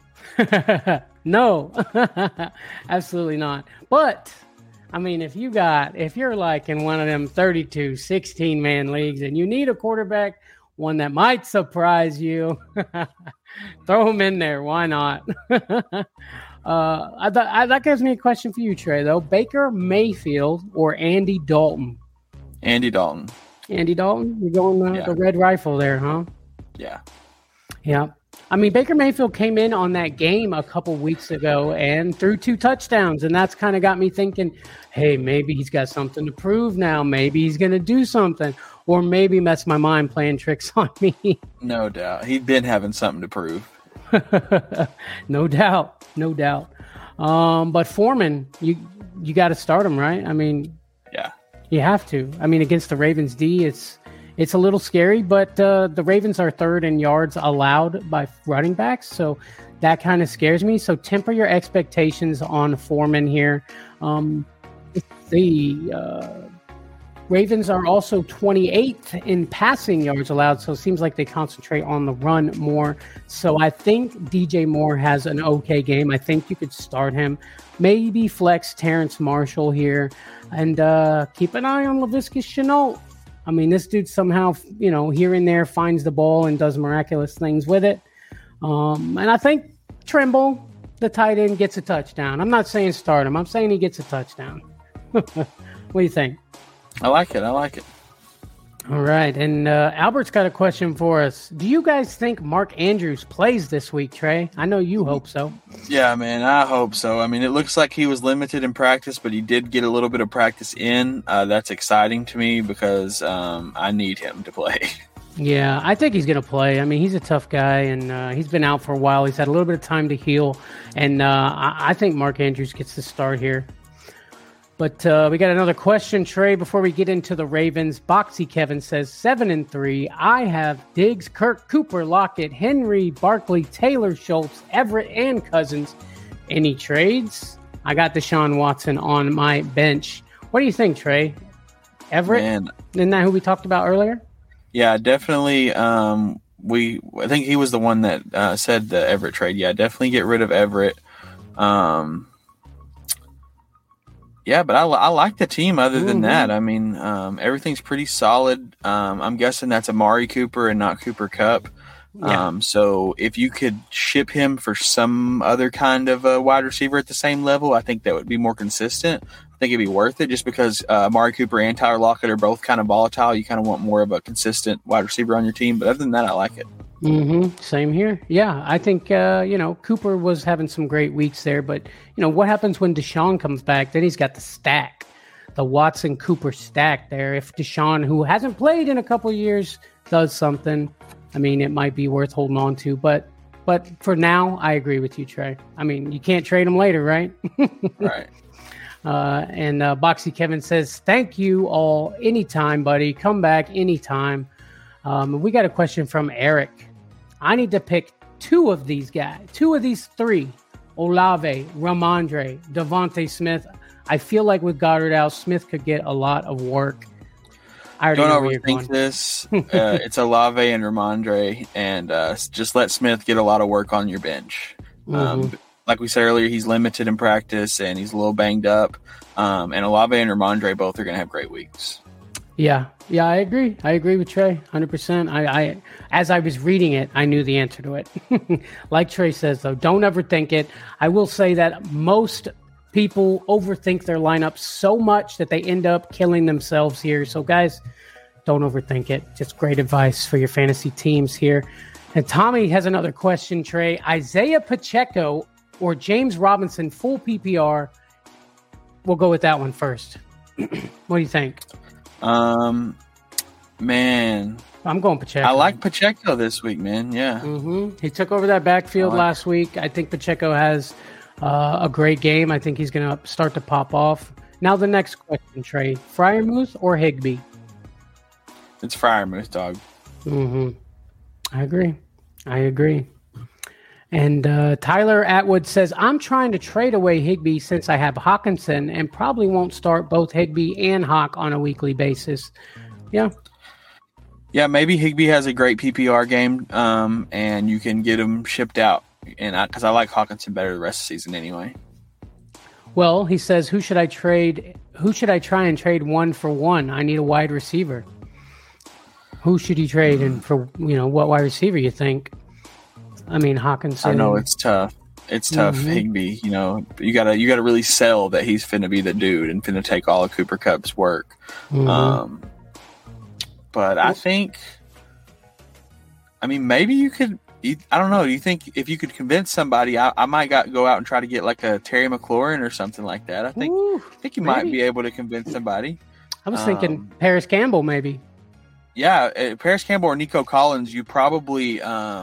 No, absolutely not. But, I mean, if you're like in one of them 32, 16-man leagues and you need a quarterback, one that might surprise you, throw him in there. Why not? That gives me a question for you, Trey, though. Baker Mayfield or Andy Dalton? Andy Dalton. Andy Dalton? You're going the red rifle there, huh? Yeah. Yeah. I mean, Baker Mayfield came in on that game a couple weeks ago and threw 2 touchdowns, and that's kind of got me thinking, hey, maybe he's got something to prove now. Maybe he's going to do something, or maybe that's my mind playing tricks on me. No doubt. He'd been having something to prove. No doubt. But Foreman, you got to start him, right? I mean, yeah, you have to. I mean, against the Ravens D, it's a little scary, but the Ravens are third in yards allowed by running backs, so that kind of scares me. So temper your expectations on Foreman here. The Ravens are also 28th in passing yards allowed, so it seems like they concentrate on the run more. So I think DJ Moore has an okay game. I think you could start him. Maybe flex Terrence Marshall here, and keep an eye on Laviska Shenault. I mean, this dude somehow, here and there finds the ball and does miraculous things with it. And I think Trimble, the tight end, gets a touchdown. I'm not saying start him. I'm saying he gets a touchdown. What do you think? I like it. All right. And Albert's got a question for us. Do you guys think Mark Andrews plays this week, Trey? I know you hope so. Yeah, man, I hope so. I mean, it looks like he was limited in practice, but he did get a little bit of practice in. That's exciting to me because I need him to play. Yeah, I think he's going to play. I mean, he's a tough guy, and he's been out for a while. He's had a little bit of time to heal, and I think Mark Andrews gets the start here. But we got another question, Trey, before we get into the Ravens. Boxy Kevin says 7-3. I have Diggs, Kirk, Cooper, Lockett, Henry, Barkley, Taylor, Schultz, Everett, and Cousins. Any trades? I got Deshaun Watson on my bench. What do you think, Trey? Everett? Man. Isn't that who we talked about earlier? Yeah, definitely. I think he was the one that said the Everett trade. Yeah, definitely get rid of Everett. Yeah, but I like the team other than that. I mean, everything's pretty solid. I'm guessing that's Amari Cooper and not Cooper Kupp. Yeah. So if you could ship him for some other kind of wide receiver at the same level, I think that would be more consistent. I think it'd be worth it just because Amari Cooper and Tyler Lockett are both kind of volatile. You kind of want more of a consistent wide receiver on your team. But other than that, I like it. Same here. Yeah, I think, Cooper was having some great weeks there, but, what happens when Deshaun comes back? Then he's got the stack, the Watson-Cooper stack there. If Deshaun, who hasn't played in a couple of years, does something, I mean, it might be worth holding on to. But for now, I agree with you, Trey. I mean, you can't trade him later, right? Right. And Boxy Kevin says, thank you all. Anytime, buddy. Come back anytime. We got a question from Eric. I need to pick 2 of these guys, 2 of these 3, Olave, Ramondre, Devontae Smith. I feel like with Goddard out, Smith could get a lot of work. I already Don't know where you're going. overthink this. It's Olave and Ramondre, and just let Smith get a lot of work on your bench. Like we said earlier, he's limited in practice, and he's a little banged up. And Olave and Ramondre both are going to have great weeks. Yeah, I agree. I agree with Trey, 100%. I as I was reading it, I knew the answer to it. Like Trey says, though, don't overthink it. I will say that most people overthink their lineup so much that they end up killing themselves here. So, guys, don't overthink it. Just great advice for your fantasy teams here. And Tommy has another question, Trey. Isaiah Pacheco or James Robinson, full PPR? We'll go with that one first. What do you think? Man, I'm going Pacheco. I like Pacheco this week, man. Yeah. He took over that backfield last week. I think Pacheco has a great game. I think he's going to start to pop off. Now the next question, Trey. Freiermuth or Higbee? It's Freiermuth, dog. I agree. And Tyler Atwood says, I'm trying to trade away Higbee since I have Hawkinson and probably won't start both Higbee and Hawk on a weekly basis. Yeah. Yeah, maybe Higbee has a great PPR game, and you can get him shipped out. And because I like Hawkinson better the rest of the season anyway. Well, he says, who should I trade? Who should I try and trade 1-for-1? I need a wide receiver. Who should he trade? And for, what wide receiver you think? I mean, Hawkinson. I know it's tough. It's tough, Higbee. You gotta really sell that he's finna be the dude and finna take all of Cooper Kupp's work. But I think, maybe you could. I don't know. Do you think if you could convince somebody, I might go out and try to get like a Terry McLaurin or something like that. I think you might be able to convince somebody. I was thinking Paris Campbell, maybe. Yeah, Paris Campbell or Nico Collins, you could probably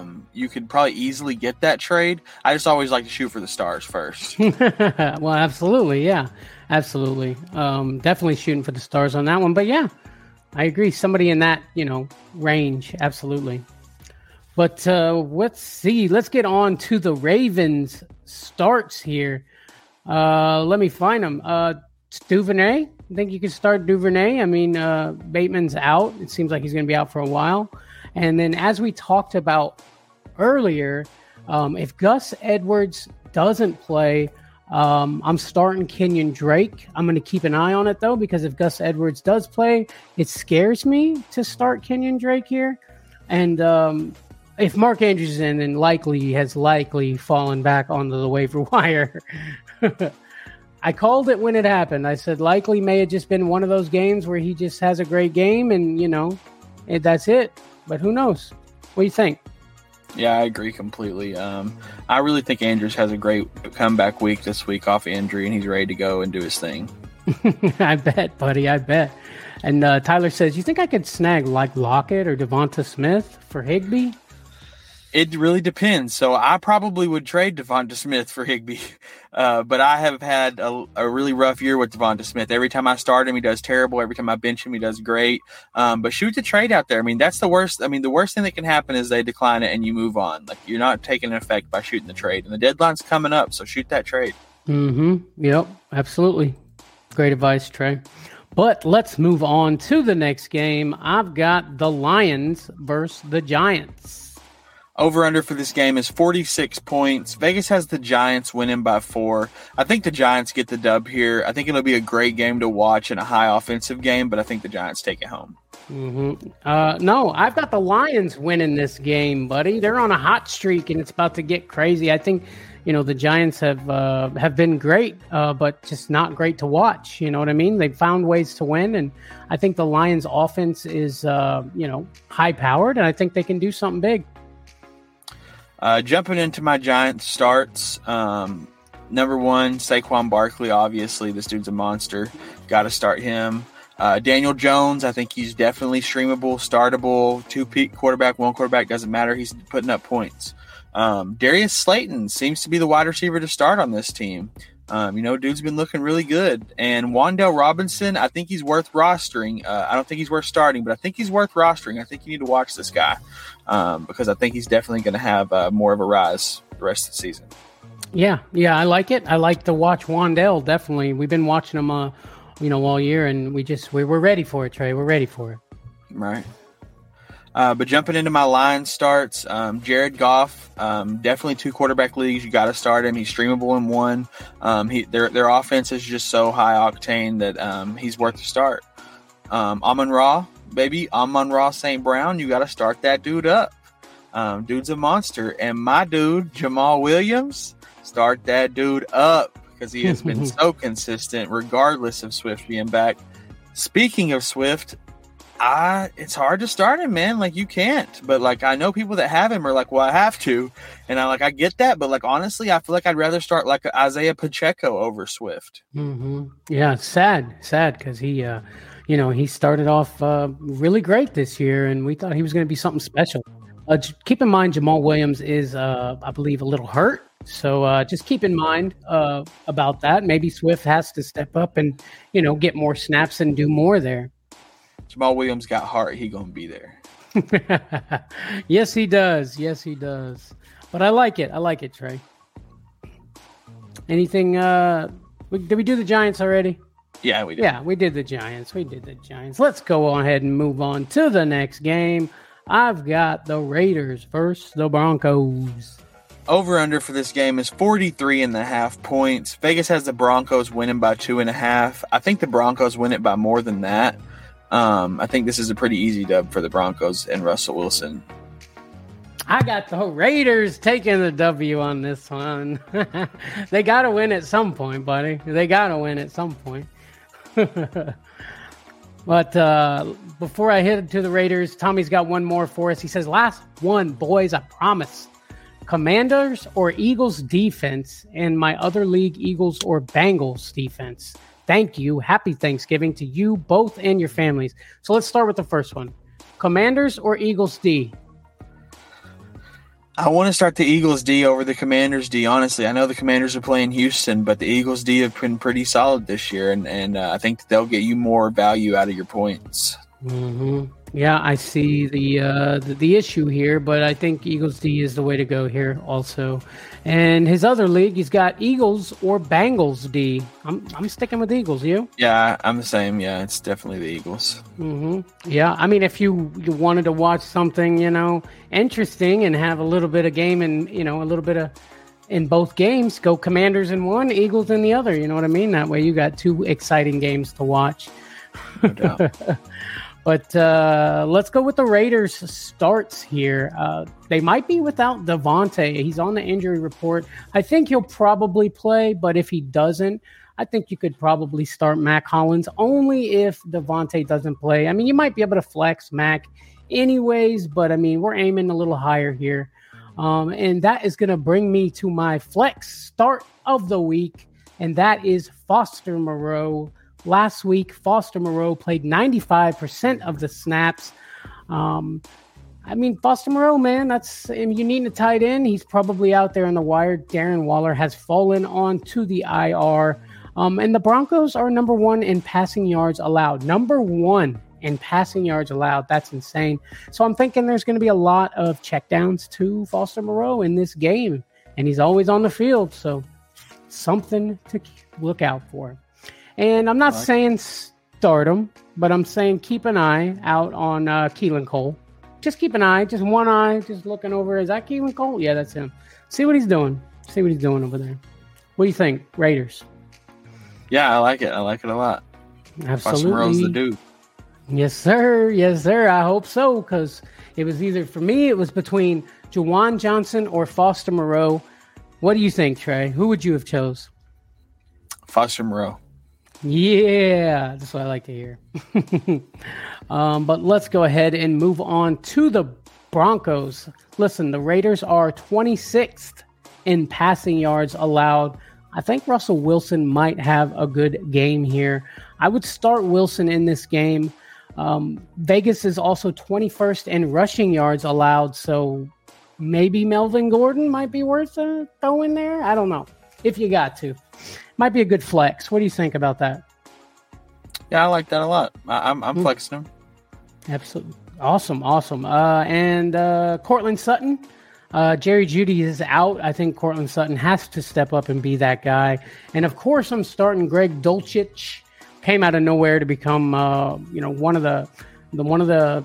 easily get that trade. I just always like to shoot for the stars first. Well, absolutely, yeah, absolutely, definitely shooting for the stars on that one. But yeah, I agree. Somebody in that range, absolutely. But let's see. Let's get on to the Ravens starts here. Let me find them. Duvernay. I think you can start Duvernay. Bateman's out. It seems like he's going to be out for a while. And then as we talked about earlier, if Gus Edwards doesn't play, I'm starting Kenyon Drake. I'm going to keep an eye on it, though, because if Gus Edwards does play, it scares me to start Kenyon Drake here. And if Mark Andrews is in, then he has fallen back onto the waiver wire. I called it when it happened. I said likely may have just been one of those games where he just has a great game and, and that's it. But who knows? What do you think? Yeah, I agree completely. I really think Andrews has a great comeback week this week off injury, and he's ready to go and do his thing. I bet, buddy. I bet. And Tyler says, you think I could snag like Lockett or Devonta Smith for Higbee? It really depends. So I probably would trade Devonta Smith for Higbee. But I have had a really rough year with Devonta Smith. Every time I start him, he does terrible. Every time I bench him, he does great. But shoot the trade out there. That's the worst. The worst thing that can happen is they decline it and you move on. Like, you're not taking an effect by shooting the trade. And the deadline's coming up, so shoot that trade. Yep, absolutely. Great advice, Trey. But let's move on to the next game. I've got the Lions versus the Giants. Over-under for this game is 46 points. Vegas has the Giants winning by 4. I think the Giants get the dub here. I think it'll be a great game to watch and a high offensive game, but I think the Giants take it home. No, I've got the Lions winning this game, buddy. They're on a hot streak, and it's about to get crazy. I think, the Giants have been great, but just not great to watch. You know what I mean? They've found ways to win, and I think the Lions' offense is, high-powered, and I think they can do something big. Jumping into my Giants starts, number one, Saquon Barkley, obviously. This dude's a monster. Got to start him. Daniel Jones, I think he's definitely streamable, startable, two-peak quarterback, one quarterback, doesn't matter. He's putting up points. Darius Slayton seems to be the wide receiver to start on this team. Dude's been looking really good. And Wan'Dale Robinson, I think he's worth rostering. I don't think he's worth starting, but I think he's worth rostering. I think you need to watch this guy because I think he's definitely going to have more of a rise the rest of the season. Yeah, I like it. I like to watch Wan'Dale, definitely. We've been watching him, all year, and we're ready for it, Trey. We're ready for it. Right. But jumping into my line starts, Jared Goff, definitely 2 quarterback leagues. You got to start him. He's streamable in 1. Their offense is just so high octane that he's worth the start. Amon-Ra St. Brown, you got to start that dude up. Dude's a monster. And my dude, Jamal Williams, start that dude up because he has been so consistent regardless of Swift being back. Speaking of Swift, it's hard to start him, man. Like, you can't. But, I know people that have him are like, well, I have to. And I get that. But, honestly, I feel like I'd rather start, Isaiah Pacheco over Swift. Yeah, sad because he he started off really great this year, and we thought he was going to be something special. Keep in mind, Jamal Williams is, I believe, a little hurt. So just keep in mind about that. Maybe Swift has to step up and, get more snaps and do more there. Jamal Williams got heart. He going to be there. Yes, he does. Yes, he does. But I like it. I like it, Trey. Anything? Did we do the Giants already? Yeah, we did. Yeah, we did the Giants. Let's go on ahead and move on to the next game. I've got the Raiders versus the Broncos. Over-under for this game is 43.5 points. Vegas has the Broncos winning by 2.5. I think the Broncos win it by more than that. I think this is a pretty easy dub for the Broncos and Russell Wilson. I got the Raiders taking the W on this one. They got to win at some point, buddy. They got to win at some point. But before I head to the Raiders, Tommy's got one more for us. He says, last one, boys, I promise. Commanders or Eagles defense, and my other league, Eagles or Bengals defense. Thank you. Happy Thanksgiving to you both and your families. So let's start with the first one. Commanders or Eagles D? I want to start the Eagles D over the Commanders D, honestly. I know the Commanders are playing Houston, but the Eagles D have been pretty solid this year, and I think they'll get you more value out of your points. Mm-hmm. Yeah, I see the issue here, but I think Eagles D is the way to go here also. And his other league, he's got Eagles or Bengals D. I'm sticking with Eagles. You? Yeah, I'm the same. Yeah, it's definitely the Eagles. Mm-hmm. Yeah, I mean, if you wanted to watch something, interesting and have a little bit of game and, a little bit of in both games, go Commanders in one, Eagles in the other. You know what I mean? That way you got two exciting games to watch. No doubt. But let's go with the Raiders starts here. They might be without Devontae. He's on the injury report. I think he'll probably play, but if he doesn't, I think you could probably start Mac Hollins only if Devontae doesn't play. I mean, you might be able to flex Mac anyways, but I mean, we're aiming a little higher here. And that is going to bring me to my flex start of the week, and that is Foster Moreau. Last week, Foster Moreau played 95% of the snaps. Foster Moreau, man, you need a tight end. He's probably out there on the wire. Darren Waller has fallen onto the IR. And the Broncos are number one in passing yards allowed. Number one in passing yards allowed. That's insane. So I'm thinking there's going to be a lot of checkdowns to Foster Moreau in this game. And he's always on the field. So something to look out for. And I'm not saying start him, but I'm saying keep an eye out on Keelan Cole. Just keep an eye, just one eye, just looking over. Is that Keelan Cole? Yeah, that's him. See what he's doing. Over there. What do you think, Raiders? Yeah, I like it. I like it a lot. Absolutely. Moreau's the dude. Yes, sir. Yes, sir. I hope so, because it was either, for me, it was between Juwan Johnson or Foster Moreau. What do you think, Trey? Who would you have chose? Foster Moreau. Yeah, that's what I like to hear. But let's go ahead and move on to the Broncos. Listen, the Raiders are 26th in passing yards allowed. I think Russell Wilson might have a good game here. I would start Wilson in this game. Vegas is also 21st in rushing yards allowed, so maybe Melvin Gordon might be worth a throw in there. I don't know. If you got to. Might be a good flex. What do you think about that? Yeah, I like that a lot. I'm flexing him. Absolutely. Awesome. And Courtland Sutton. Jerry Jeudy is out. I think Courtland Sutton has to step up and be that guy. And, of course, I'm starting Greg Dulcich. Came out of nowhere to become, one of the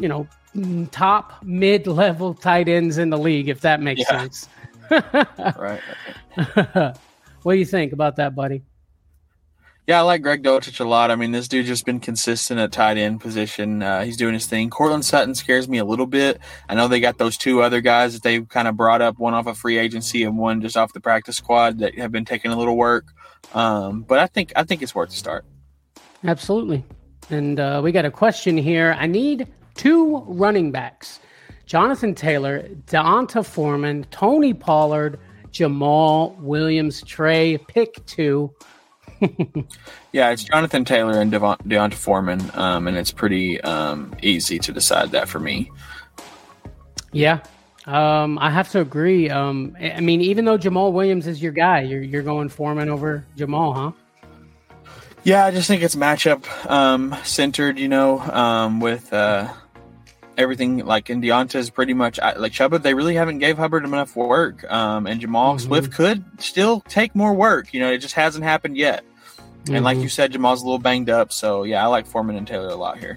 top mid-level tight ends in the league, if that makes sense. Right. What do you think about that, buddy? Yeah, I like Greg Dulcich a lot. I mean, this dude just been consistent at tight end position. He's doing his thing. Courtland Sutton scares me a little bit. I know they got those two other guys that they kind of brought up, one off of free agency and one just off the practice squad that have been taking a little work. But I think it's worth a start. Absolutely. And we got a question here. I need two running backs. Jonathan Taylor, D'Onta Foreman, Tony Pollard, Jamal Williams. Trey, pick two. Yeah, it's Jonathan Taylor and Deonta Foreman, and it's pretty easy to decide that for me. Yeah, I have to agree. I mean, even though Jamal Williams is your guy, you're going Foreman over Jamal, huh? Yeah, I just think it's matchup centered, with everything. Like in Deonta's pretty much like Chuba. They really haven't gave Hubbard enough work, and Jamal Swift could still take more work. It just hasn't happened yet. And like you said, Jamal's a little banged up. So yeah, I like Foreman and Taylor a lot here.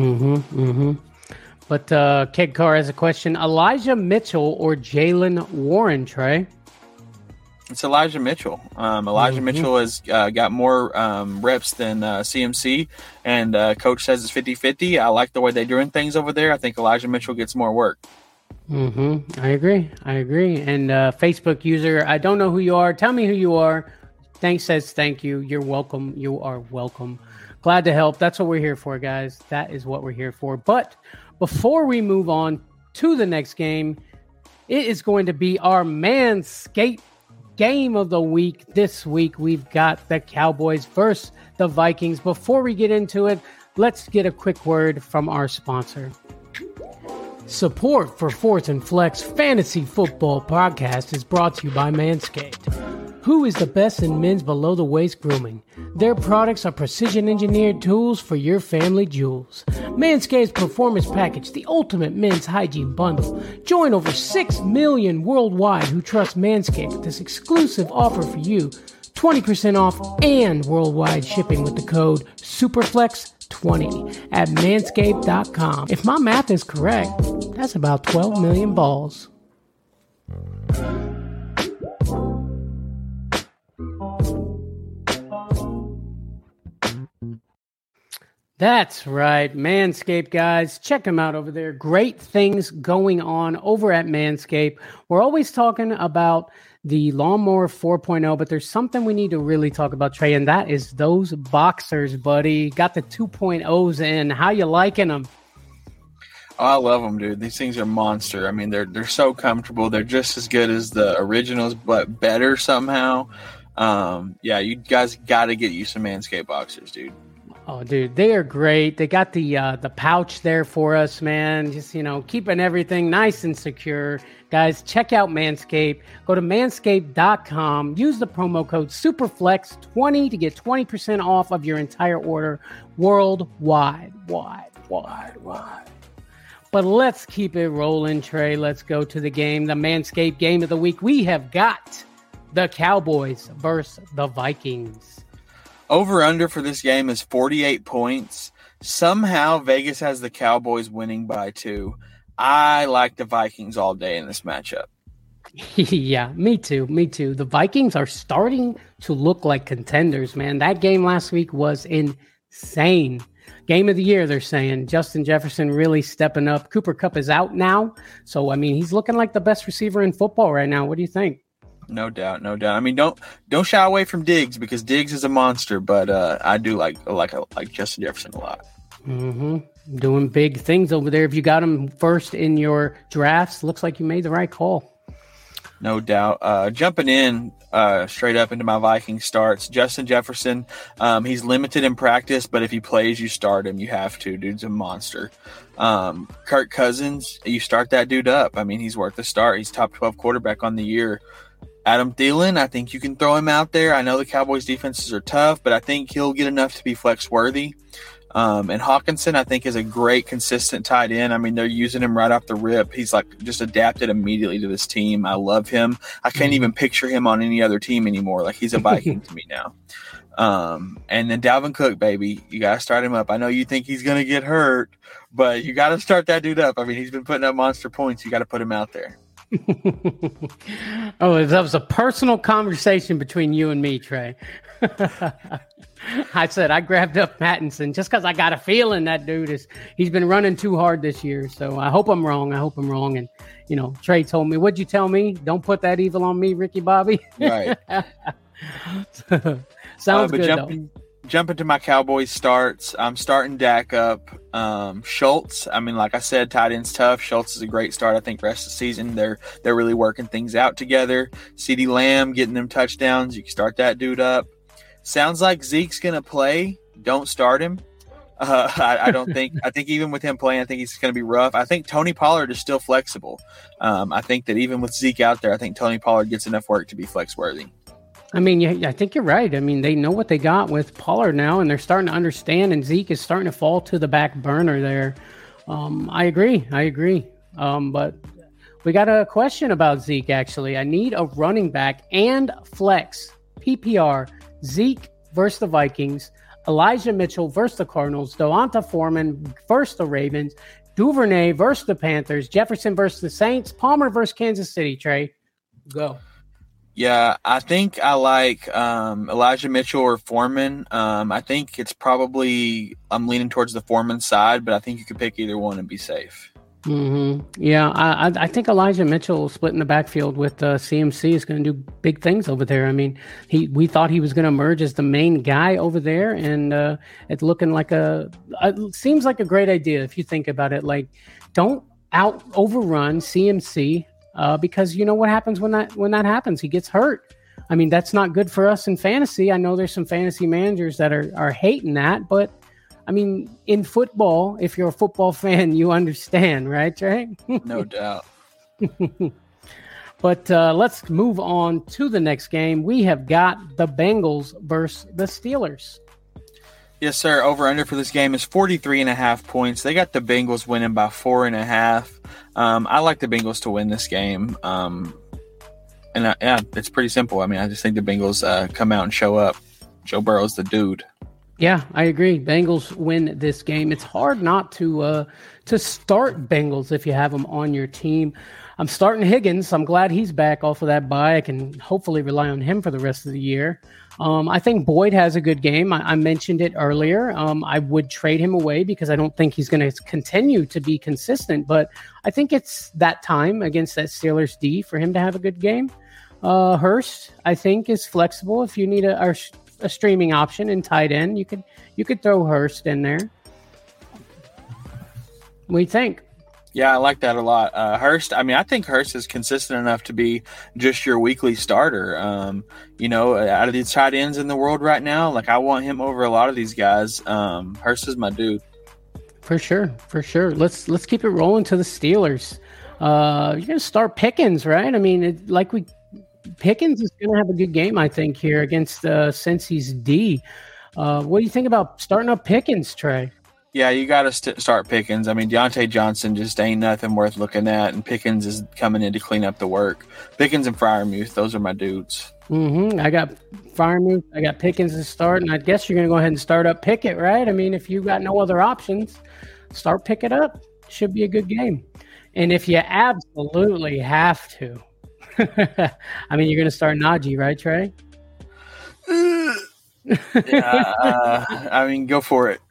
But Keg Carr has a question: Elijah Mitchell or Jaylen Warren, Trey? It's Elijah Mitchell. Elijah Mitchell has got more reps than CMC, and coach says it's 50-50. I like the way they're doing things over there. I think Elijah Mitchell gets more work. I agree. And Facebook user, I don't know who you are. Tell me who you are. Thanks says thank you. You're welcome. You are welcome. Glad to help. That's what we're here for, guys. That is what we're here for. But before we move on to the next game, it is going to be our Manscaped game of the week. This week, we've got the Cowboys versus the Vikings. Before we get into it, let's get a quick word from our sponsor. Support for Fourth and Flex Fantasy Football Podcast is brought to you by Manscaped. Who is the best in men's below-the-waist grooming? Their products are precision-engineered tools for your family jewels. Manscaped's Performance Package, the ultimate men's hygiene bundle. Join over 6 million worldwide who trust Manscaped with this exclusive offer for you. 20% off and worldwide shipping with the code SUPERFLEX20 at manscaped.com. If my math is correct, that's about 12 million balls. That's right, Manscaped, guys. Check them out over there. Great things going on over at Manscaped. We're always talking about the Lawnmower 4.0, but there's something we need to really talk about, Trey, and that is those boxers, buddy. Got the 2.0s in. How you liking them? Oh, I love them, dude. These things are monster. I mean, they're so comfortable. They're just as good as the originals, but better somehow. Yeah, you guys got to get you some Manscaped boxers, dude. Oh, dude, they are great. They got the pouch there for us, man. Just, keeping everything nice and secure. Guys, check out Manscaped. Go to manscaped.com. Use the promo code SUPERFLEX20 to get 20% off of your entire order worldwide. Wide. But let's keep it rolling, Trey. Let's go to the game, the Manscaped game of the week. We have got the Cowboys versus the Vikings. Over-under for this game is 48 points. Somehow Vegas has the Cowboys winning by 2. I like the Vikings all day in this matchup. Yeah, me too. The Vikings are starting to look like contenders, man. That game last week was insane. Game of the year, they're saying. Justin Jefferson really stepping up. Cooper Kupp is out now. So, I mean, he's looking like the best receiver in football right now. What do you think? No doubt. I mean, don't shy away from Diggs because Diggs is a monster, but I do like Justin Jefferson a lot. Doing big things over there. If you got him first in your drafts, looks like you made the right call. No doubt. Jumping in straight up into my Viking starts, Justin Jefferson. He's limited in practice, but if he plays, you start him. You have to. Dude's a monster. Kirk Cousins, you start that dude up. I mean, he's worth a start. He's top 12 quarterback on the year. Adam Thielen, I think you can throw him out there. I know the Cowboys' defenses are tough, but I think he'll get enough to be flex-worthy. And Hawkinson, I think, is a great, consistent tight end. I mean, they're using him right off the rip. He's just adapted immediately to this team. I love him. I can't even picture him on any other team anymore. Like, he's a Viking to me now. And then Dalvin Cook, baby, you got to start him up. I know you think he's going to get hurt, but you got to start that dude up. I mean, he's been putting up monster points. You got to put him out there. Oh, that was a personal conversation between you and me, Trey. I said I grabbed up Pattinson just because I got a feeling that he's been running too hard this year. So I hope I'm wrong. And, Trey told me, what'd you tell me? Don't put that evil on me, Ricky Bobby. Right. Sounds good, though. Jumping to my Cowboys starts. I'm starting Dak up. Schultz, I mean, like I said, tight end's tough. Schultz is a great start. I think rest of the season they're really working things out together. CeeDee Lamb getting them touchdowns. You can start that dude up. Sounds like Zeke's going to play. Don't start him. I don't think – I think even with him playing, I think he's going to be rough. I think Tony Pollard is still flexible. I think that even with Zeke out there, I think Tony Pollard gets enough work to be flex-worthy. I mean, I think you're right. I mean, they know what they got with Pollard now, and they're starting to understand, and Zeke is starting to fall to the back burner there. I agree. But we got a question about Zeke, actually. I need a running back and flex, PPR, Zeke versus the Vikings, Elijah Mitchell versus the Cardinals, Devonta Foreman versus the Ravens, Duvernay versus the Panthers, Jefferson versus the Saints, Palmer versus Kansas City. Trey, go. Yeah, I think I like Elijah Mitchell or Foreman. I think it's probably I'm leaning towards the Foreman side, but I think you could pick either one and be safe. Mm-hmm. Yeah, I think Elijah Mitchell splitting the backfield with CMC is going to do big things over there. I mean, we thought he was going to emerge as the main guy over there, and it's looking like it seems like a great idea if you think about it. Like, don't overrun CMC because you know what happens when that happens. He gets hurt. I mean, that's not good for us in fantasy. I know there's some fantasy managers that are hating that, but I mean, in football, if you're a football fan, you understand, right, Trey? No doubt. But let's move on to the next game. We have got the Bengals versus the Steelers. Yes, sir. Over-under for this game is 43.5 points. They got the Bengals winning by 4.5. I like the Bengals to win this game. It's pretty simple. I mean, I just think the Bengals come out and show up. Joe Burrow's the dude. Yeah, I agree. Bengals win this game. It's hard not to start Bengals if you have them on your team. I'm starting Higgins. I'm glad he's back off of that bye. I can hopefully rely on him for the rest of the year. I think Boyd has a good game. I mentioned it earlier. I would trade him away because I don't think he's going to continue to be consistent. But I think it's that time against that Steelers D for him to have a good game. Hurst, I think, is flexible. If you need a streaming option in tight end, you could throw Hurst in there. What do you think? Yeah, I like that a lot. Hurst, I mean, I think Hurst is consistent enough to be just your weekly starter. Out of these tight ends in the world right now, like I want him over a lot of these guys. Hurst is my dude. For sure. Let's keep it rolling to the Steelers. You're going to start Pickens, right? I mean, Pickens is going to have a good game, I think, here against Cincy's D. What do you think about starting up Pickens, Trey? Yeah, you got to start Pickens. I mean, Deontay Johnson just ain't nothing worth looking at, and Pickens is coming in to clean up the work. Pickens and Freiermuth, those are my dudes. Mm-hmm. I got Freiermuth. I got Pickens to start, and I guess you're going to go ahead and start up Pickett, right? I mean, if you got no other options, start Pickett up. Should be a good game. And if you absolutely have to, I mean, you're going to start Najee, right, Trey? I mean, go for it.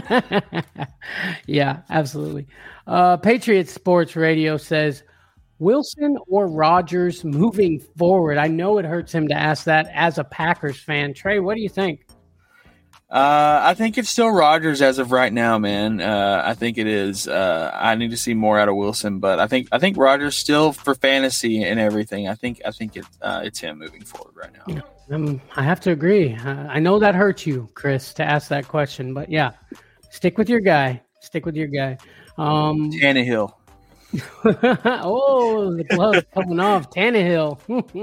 Yeah, absolutely. Patriot Sports Radio says, Wilson or Rodgers moving forward? I know it hurts him to ask that as a Packers fan. Trey, what do you think? I think it's still Rodgers as of right now, man. I think it is. I need to see more out of Wilson, but I think Rodgers still for fantasy and everything. I think it's him moving forward right now. Yeah. I have to agree. I know that hurts you, Chris, to ask that question, but yeah, stick with your guy. Tannehill. Oh, the glove's coming off. Tannehill.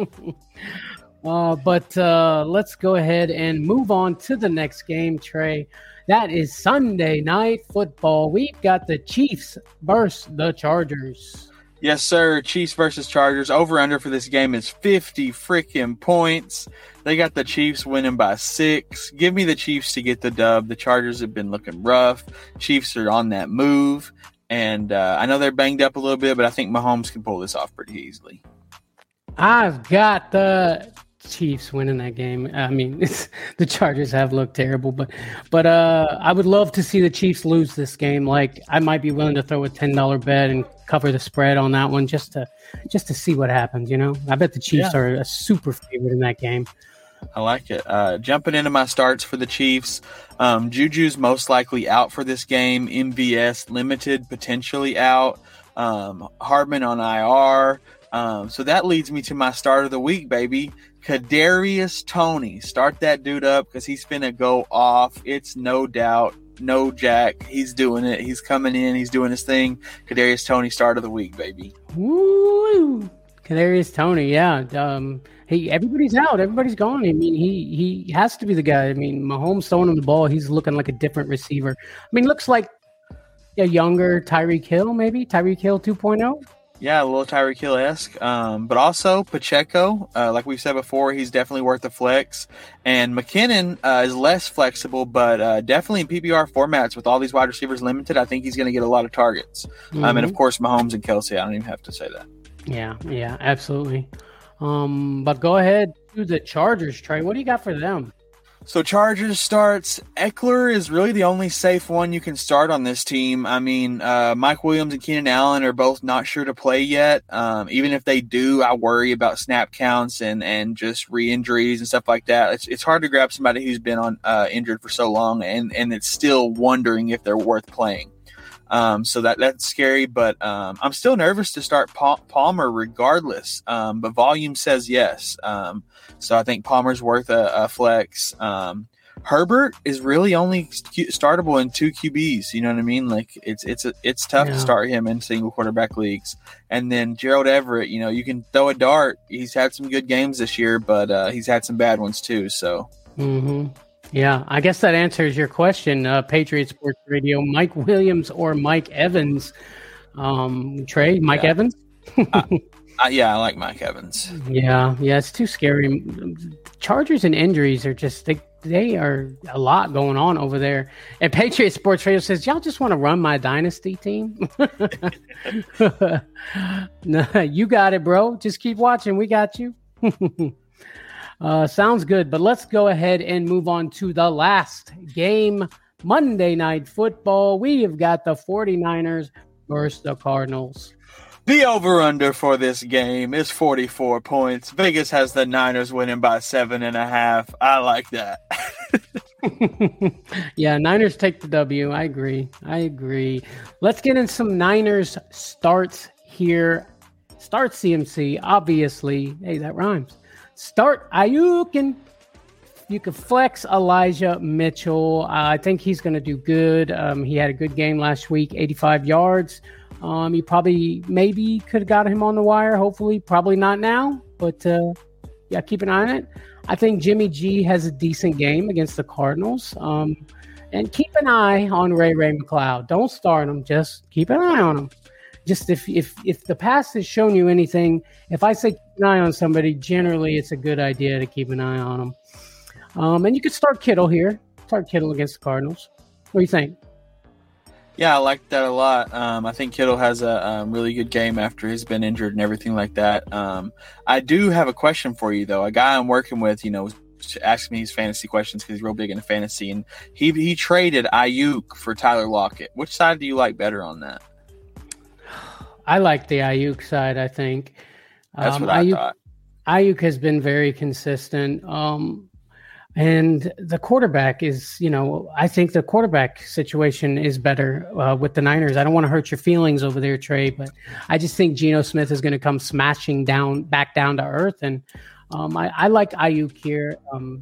But let's go ahead and move on to the next game, Trey. That is Sunday Night Football. We've got the Chiefs versus the Chargers. Yes, sir. Chiefs versus Chargers. Over-under for this game is 50 freaking points. They got the Chiefs winning by 6. Give me the Chiefs to get the dub. The Chargers have been looking rough. Chiefs are on that move. And I know they're banged up a little bit, but I think Mahomes can pull this off pretty easily. I've got the Chiefs winning that game. I mean, the Chargers have looked terrible, but I would love to see the Chiefs lose this game. Like, I might be willing to throw a $10 bet and cover the spread on that one just to see what happens. You know, I bet the Chiefs are a super favorite in that game. I like it. Jumping into my starts for the Chiefs, Juju's most likely out for this game. MVS limited, potentially out. Hardman on IR. So that leads me to my start of the week, baby. Kadarius Toney. Start that dude up because he's finna go off. It's no doubt. No Jack. He's doing it. He's coming in. He's doing his thing. Kadarius Toney, start of the week, baby. Woo! Kadarius Toney, yeah. Everybody's out. Everybody's gone. I mean, he has to be the guy. I mean, Mahomes throwing him the ball. He's looking like a different receiver. I mean, looks like a younger Tyreek Hill, maybe. Tyreek Hill 2.0. Yeah, a little Tyreek Hill-esque. But also Pacheco, like we've said before, he's definitely worth the flex. And McKinnon is less flexible, but definitely in PPR formats with all these wide receivers limited, I think he's going to get a lot of targets. And, of course, Mahomes and Kelsey, I don't even have to say that. Yeah, absolutely. But go ahead to the Chargers, Trey. What do you got for them? So Chargers starts. Eckler is really the only safe one you can start on this team. I mean, Mike Williams and Keenan Allen are both not sure to play yet. Even if they do, I worry about snap counts and just re-injuries and stuff like that. It's hard to grab somebody who's been on injured for so long and it's still wondering if they're worth playing. So that's scary, but I'm still nervous to start Palmer regardless. But volume says yes. So I think Palmer's worth a flex. Herbert is really only startable in 2 QBs. You know what I mean? Like it's tough to start him in single quarterback leagues. And then Gerald Everett, you can throw a dart. He's had some good games this year, but he's had some bad ones too. So. Mm-hmm. Yeah, I guess that answers your question, Patriot Sports Radio. Mike Williams or Mike Evans? Trey, Mike Evans? Yeah, I like Mike Evans. Yeah, it's too scary. Chargers and injuries are just they are a lot going on over there. And Patriot Sports Radio says, y'all just want to run my dynasty team? No, you got it, bro. Just keep watching. We got you. Sounds good, but let's go ahead and move on to the last game, Monday Night Football. We have got the 49ers versus the Cardinals. The over-under for this game is 44 points. Vegas has the Niners winning by 7.5. I like that. Yeah, Niners take the W. I agree. Let's get in some Niners starts here. Start CMC, obviously. Hey, that rhymes. Start Ayuk, and you can flex Elijah Mitchell. I think he's going to do good. He had a good game last week, 85 yards. You probably maybe could have got him on the wire. Hopefully, probably not now. But, keep an eye on it. I think Jimmy G has a decent game against the Cardinals. And keep an eye on Ray McCloud. Don't start him. Just keep an eye on him. Just if the past has shown you anything, if I say keep an eye on somebody, generally it's a good idea to keep an eye on them. And you could start Kittle here. Start Kittle against the Cardinals. What do you think? Yeah, I like that a lot. I think Kittle has a really good game after he's been injured and everything like that. I do have a question for you, though. A guy I'm working with, asked me his fantasy questions because he's real big into fantasy, and he traded Ayuk for Tyler Lockett. Which side do you like better on that? I like the Ayuk side, I think. That's what I thought. Ayuk has been very consistent. And the quarterback is, I think the quarterback situation is better with the Niners. I don't want to hurt your feelings over there, Trey, but I just think Geno Smith is going to come smashing back down to earth. And I like Ayuk here.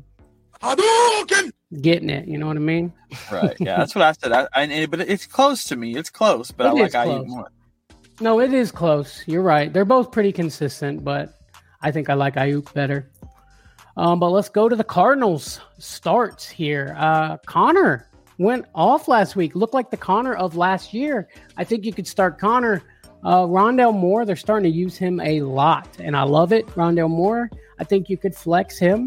Getting it, you know what I mean? Right. Yeah, that's what I said. But it's close to me. It's close, but I like Ayuk more. No, it is close. You're right. They're both pretty consistent, but I think I like Ayuk better. But let's go to the Cardinals starts here. Connor went off last week. Looked like the Connor of last year. I think you could start Connor. Rondale Moore, they're starting to use him a lot, and I love it. Rondale Moore, I think you could flex him.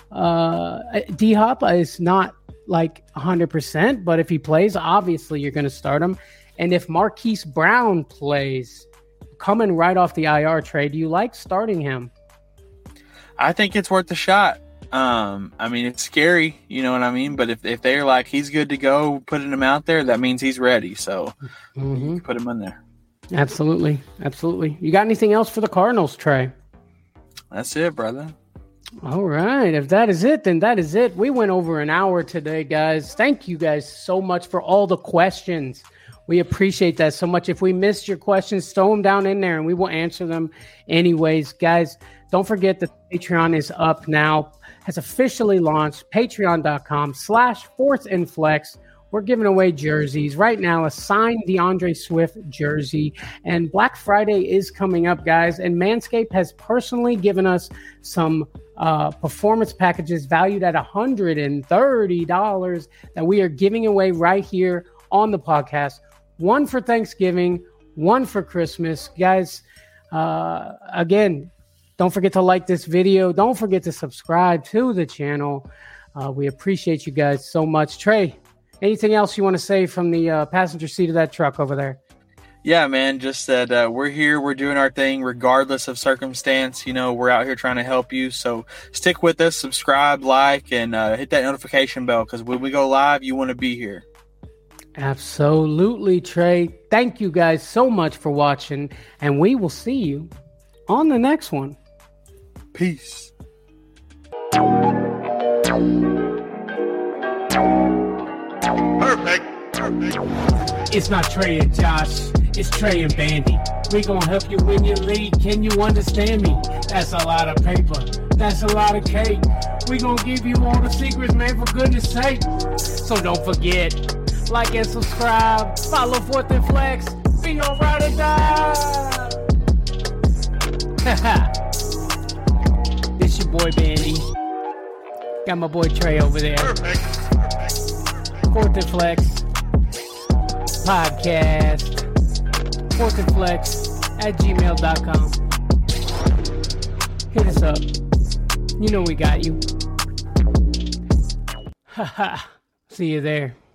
D-Hop is not like 100%, but if he plays, obviously you're going to start him. And if Marquise Brown plays, coming right off the IR trade, do you like starting him? I think it's worth a shot. It's scary, you know what I mean? But if they're like, he's good to go, putting him out there, that means he's ready. So you can put him in there. Absolutely. You got anything else for the Cardinals, Trey? That's it, brother. All right. If that is it, then that is it. We went over an hour today, guys. Thank you guys so much for all the questions. We appreciate that so much. If we missed your questions, throw them down in there and we will answer them anyways. Guys, don't forget that Patreon is up now, has officially launched, patreon.com/4thandflex. We're giving away jerseys right now, a signed DeAndre Swift jersey, and Black Friday is coming up, guys. And Manscaped has personally given us some performance packages valued at $130 that we are giving away right here on the podcast. One for Thanksgiving, one for Christmas. Guys, again, don't forget to like this video. Don't forget to subscribe to the channel. We appreciate you guys so much. Trey, anything else you want to say from the passenger seat of that truck over there? Yeah, man, just that we're here, we're doing our thing regardless of circumstance. You know, we're out here trying to help you. So stick with us, subscribe, like, and hit that notification bell, because when we go live, you want to be here. Absolutely, Trey. Thank you guys so much for watching, and we will see you on the next one. Peace. Perfect. It's not Trey and Josh, it's Trey and Bandy. We gonna help you win your league. Can you understand me? That's a lot of paper. That's a lot of cake. We gonna give you all the secrets, man, for goodness sake. So don't forget, like and subscribe. Follow 4th and Flex. Be your ride or die. This your boy Bandy. Got my boy Trey over there. Perfect. 4th and Flex podcast. 4th and Flex at gmail.com. Hit us up. You know we got you. See you there.